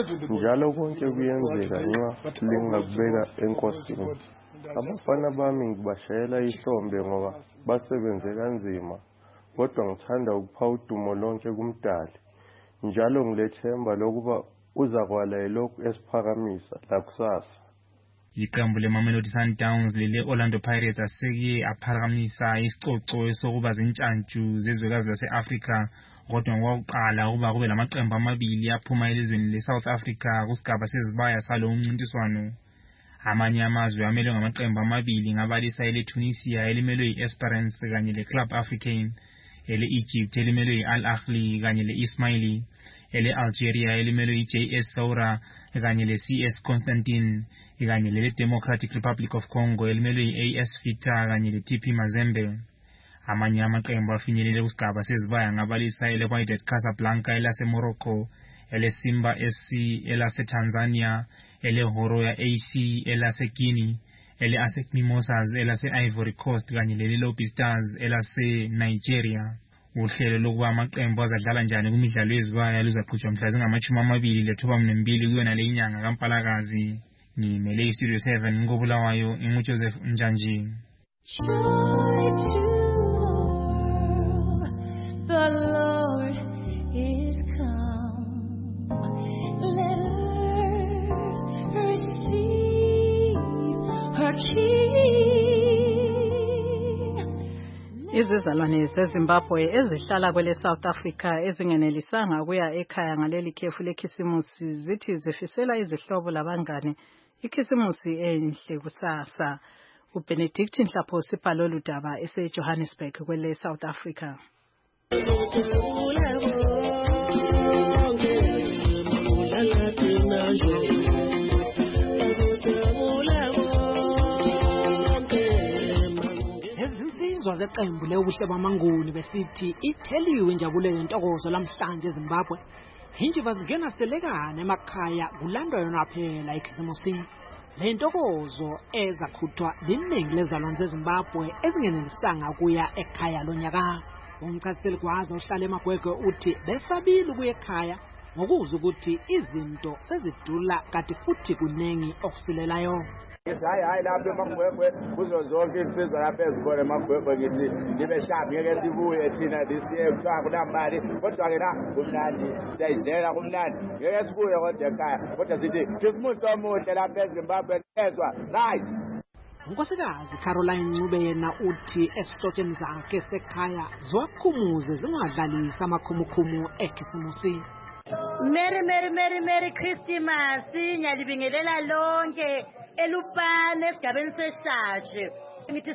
Njalo konke kuyenzeka nxa lingakubeka enkosini. Abafana bami ngibashayela ihlombe ngoba basebenze kanzima kodwa ngithanda ukupha udumo lonke kumdali njalo ngilethemba lokuba uzakwala lokhu esiphakamisa lakusasa. Iqembu le-Mamelodi Sundowns lele-Orlando Pirates aseke aphakamisa isicoco sokuba zintshantshi zezwekazi lase-Afrika kodwa ngokuqala ukuba kube lamaqembu amabili aphuma elizweni le-South Africa kusigaba sezibaya salo umncintiswano. Amanye amazwe amelwe ngamaqembu amabili ngabalisa ele-Tunisia elimelwe yi-Esperance kanye le-Club Africain, ele-Egypt elimelwe yi-Al Ahly kanye le-Ismaili, ele-Algeria elimelwe yi-JS Saoura kanye le-CS Constantine, kanye lele-Democratic Republic of Congo elimelwe yi-AS Vita kanye le-TP Mazembe. Amanye amaqembu afinyelele kusigaba sezibaya ngabalisa ele-Wydad Casablanca elase-Morocco, ele-Simba SC elase-Tanzania, ele-Horoya AC elase-Guinea, ele-ASEC Mimosas elase-Ivory Coast kanye lele-Lobby Stars elase-Nigeria. Uhlelo lokuba amaqembu azadlala njani kumidlalo yezibaya luzaqhutshwa mhla zingama-22 kuyona le inyanga kaMpalakazi. Ngimele iStudio 7 ngobulawayo inguJoseph Njanji. The Lord Izizalwane zeZimbabwe ezihlala kwele South Africa ezingenelisanga ukuya ekhaya ngaleli khefu lekhisimusi zithi zifisela izihlobo labangane ikhisimusi enhle kusasa. uBenedict Nhlapho sibhalo ludaba eseJohannesburg kwele South Africa. Izinsizwa zeqembu leUbuhle bamaNguni besithi itheliwe injabulo yentokozo lamhlanje eZimbabwe. Hinjiva zingena selekana emakhaya kulandwa yona phela ikhisimusi. Le ntokozo ezakhuthwa liningi lezalwane zeZimbabwe ezingenelisanga ukuya ekhaya lonyaka. Umchasiseli kwaza uhlala eMagwegwe uthi besabile ukuya ekhaya ngokuzwa ukuthi izinto sezidula kanti futhi kuningi okusilelayo. Hayi lapha eMagwegwe kuzo zonke insizwa lapha ezibona eMagwegwe ngithi libe sharp ngeke sibuye thina lisiye kuthiwa kunamali kodwa ke na kumnandi siyayidlela kumnandi ngeke sibuye kodwa ekhaya kodwa sithi Christmas omuhle lapha eZimbabwe ezwa right. Unkosikazi Caroline Ncube yena uthi esihlotsheni zakhe sekhaya ziwakhumuze zingadlalisa amakhumukumu ekhisimusi. Merry Christmas ngiyalibingelela lonke elupane esigabeni seshashe. Ngithi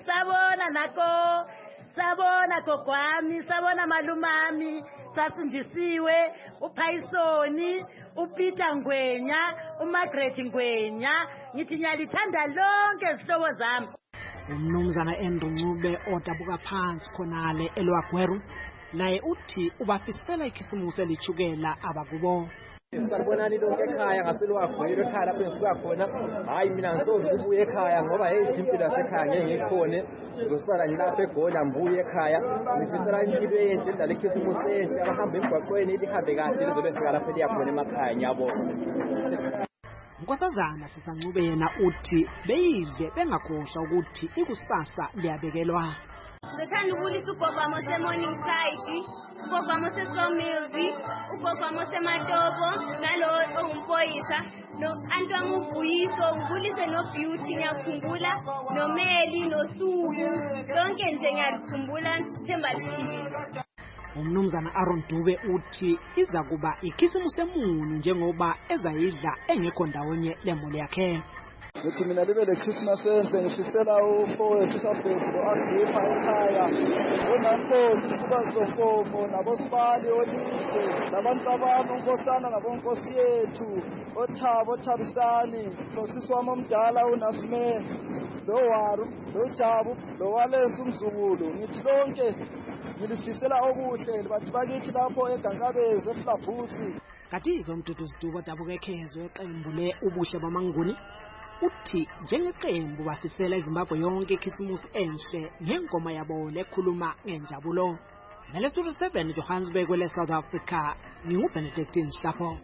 sabona gogwami, sabona malumami, sasindisiwe, uPhaisoni, uPeter Ngwenya, uMargaret Ngwenya, ngithi ngiyalithanda lonke izihlobo zami. Umnumzana Andrew Ncube odabuka phansi khonale eLwagweru naye uthi ubafisela ikhisimusi elichukela abakubo. Sanibonani lonke ekhaya ngaselwagweru ekhaya lapho engisuka khona. Hayi mina ngizoze ukubuye ekhaya ngoba impilo yasekhaya ngeke ngikhone. Ngizosala ngilapha eGola mbuye ekhaya. Ngifisela impilo enhle endala ikhisimusi enhle abahamba emgwaqweni lihambe kahle lizobe sifika lapho liyakhona emakhaya ngiyabona. Nkosazana Sisancube yena uthi beyidle bengakhohlwa ukuthi ikusasa liyabekelwa. Ngithanda ukubulisa ugogo Morning Side, ugogo Sawmills, ugogo Matobo, nalo ongumpoyisa, no Antwang uVuyiso, ubulise no Beauty ngiyakhumbula, no Meli no Suyu, lonke nje ngiyakhumbula Themba TV. Umnumzana Aaron Dube uthi iza kuba ikhisimusi emunyu njengoba ezayidla engekho ndawonye lemuli yakhe. Ngithi mina libe le Christmas enhle ngifisela uFowethu uSabhethi noAgripha ekhaya. Onankosi sibazonkofo nabosibali olise nabantu abami unkosana nabonkosi yethu oThabo Thabisani nosisi wami omdala uNasme loWaru loJabu loWalensi umzukulu. Ngithi lonke ngilifisela okuhle bathi bakithi lapho eGankabeze eFlabusi. Kathi-ke uMduduzi Dubo odabuka ekhezo eqembu leUbuhle bamaNguni uthi njengeqembu bafisela iZimbabwe yonke ikhisimusi enhle ngengoma yabo lekhuluma ngenjabulo. Nale 27 Johannesburg kwele South Africa nginguBenedict Nhlapho.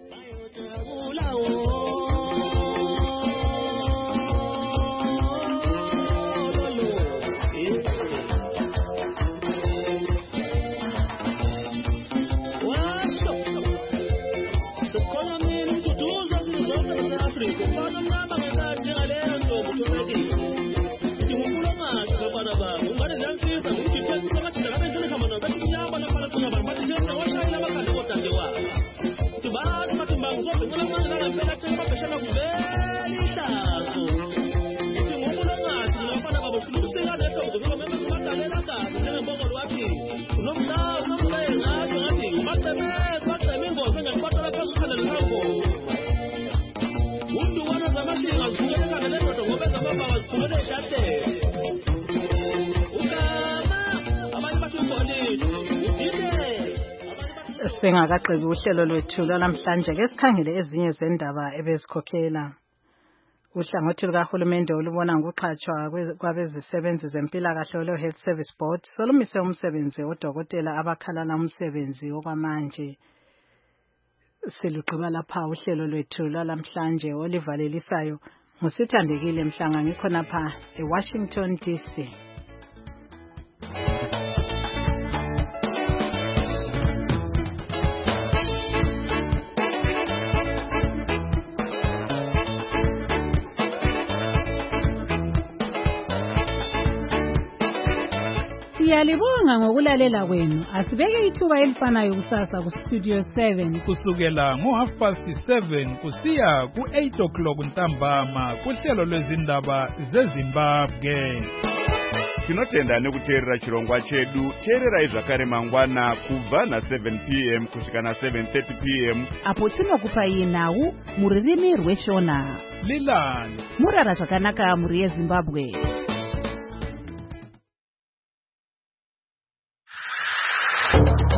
Singakaqedi uhlelo lwethu namhlanje ke sikhangele ezinye zendaba ebezikhokhela. Uhlangothi lukahulumende olubona ngokuqhatshwa kwabezisebenzi zempilakahle lo Health Service Board solumise umsebenzi odokotela abakhalala umsebenzi okwamanje. Siluqhuba lapha uhlelo lwethu namhlanje olivalelisayo ngusithandekile Mhlanga ngikhona pha eWashington DC. Siyalibonga ngokulalela kwenu. Asibeke ithuba elifanayo kusasa ku-Studio 7 kusukela ngo7:30 kusiya ku8 o'clock ntambama kuhlelo lwezindaba zeZimbabwe. Tinotenda nekuteerera chirongwa chedu. Teerera zvakare mangwana kubva na7 p.m. kusvika na7:30 p.m. apo tinokupai nhau muririmi rweshona. Lilani murara zvakanaka muri yeZimbabwe.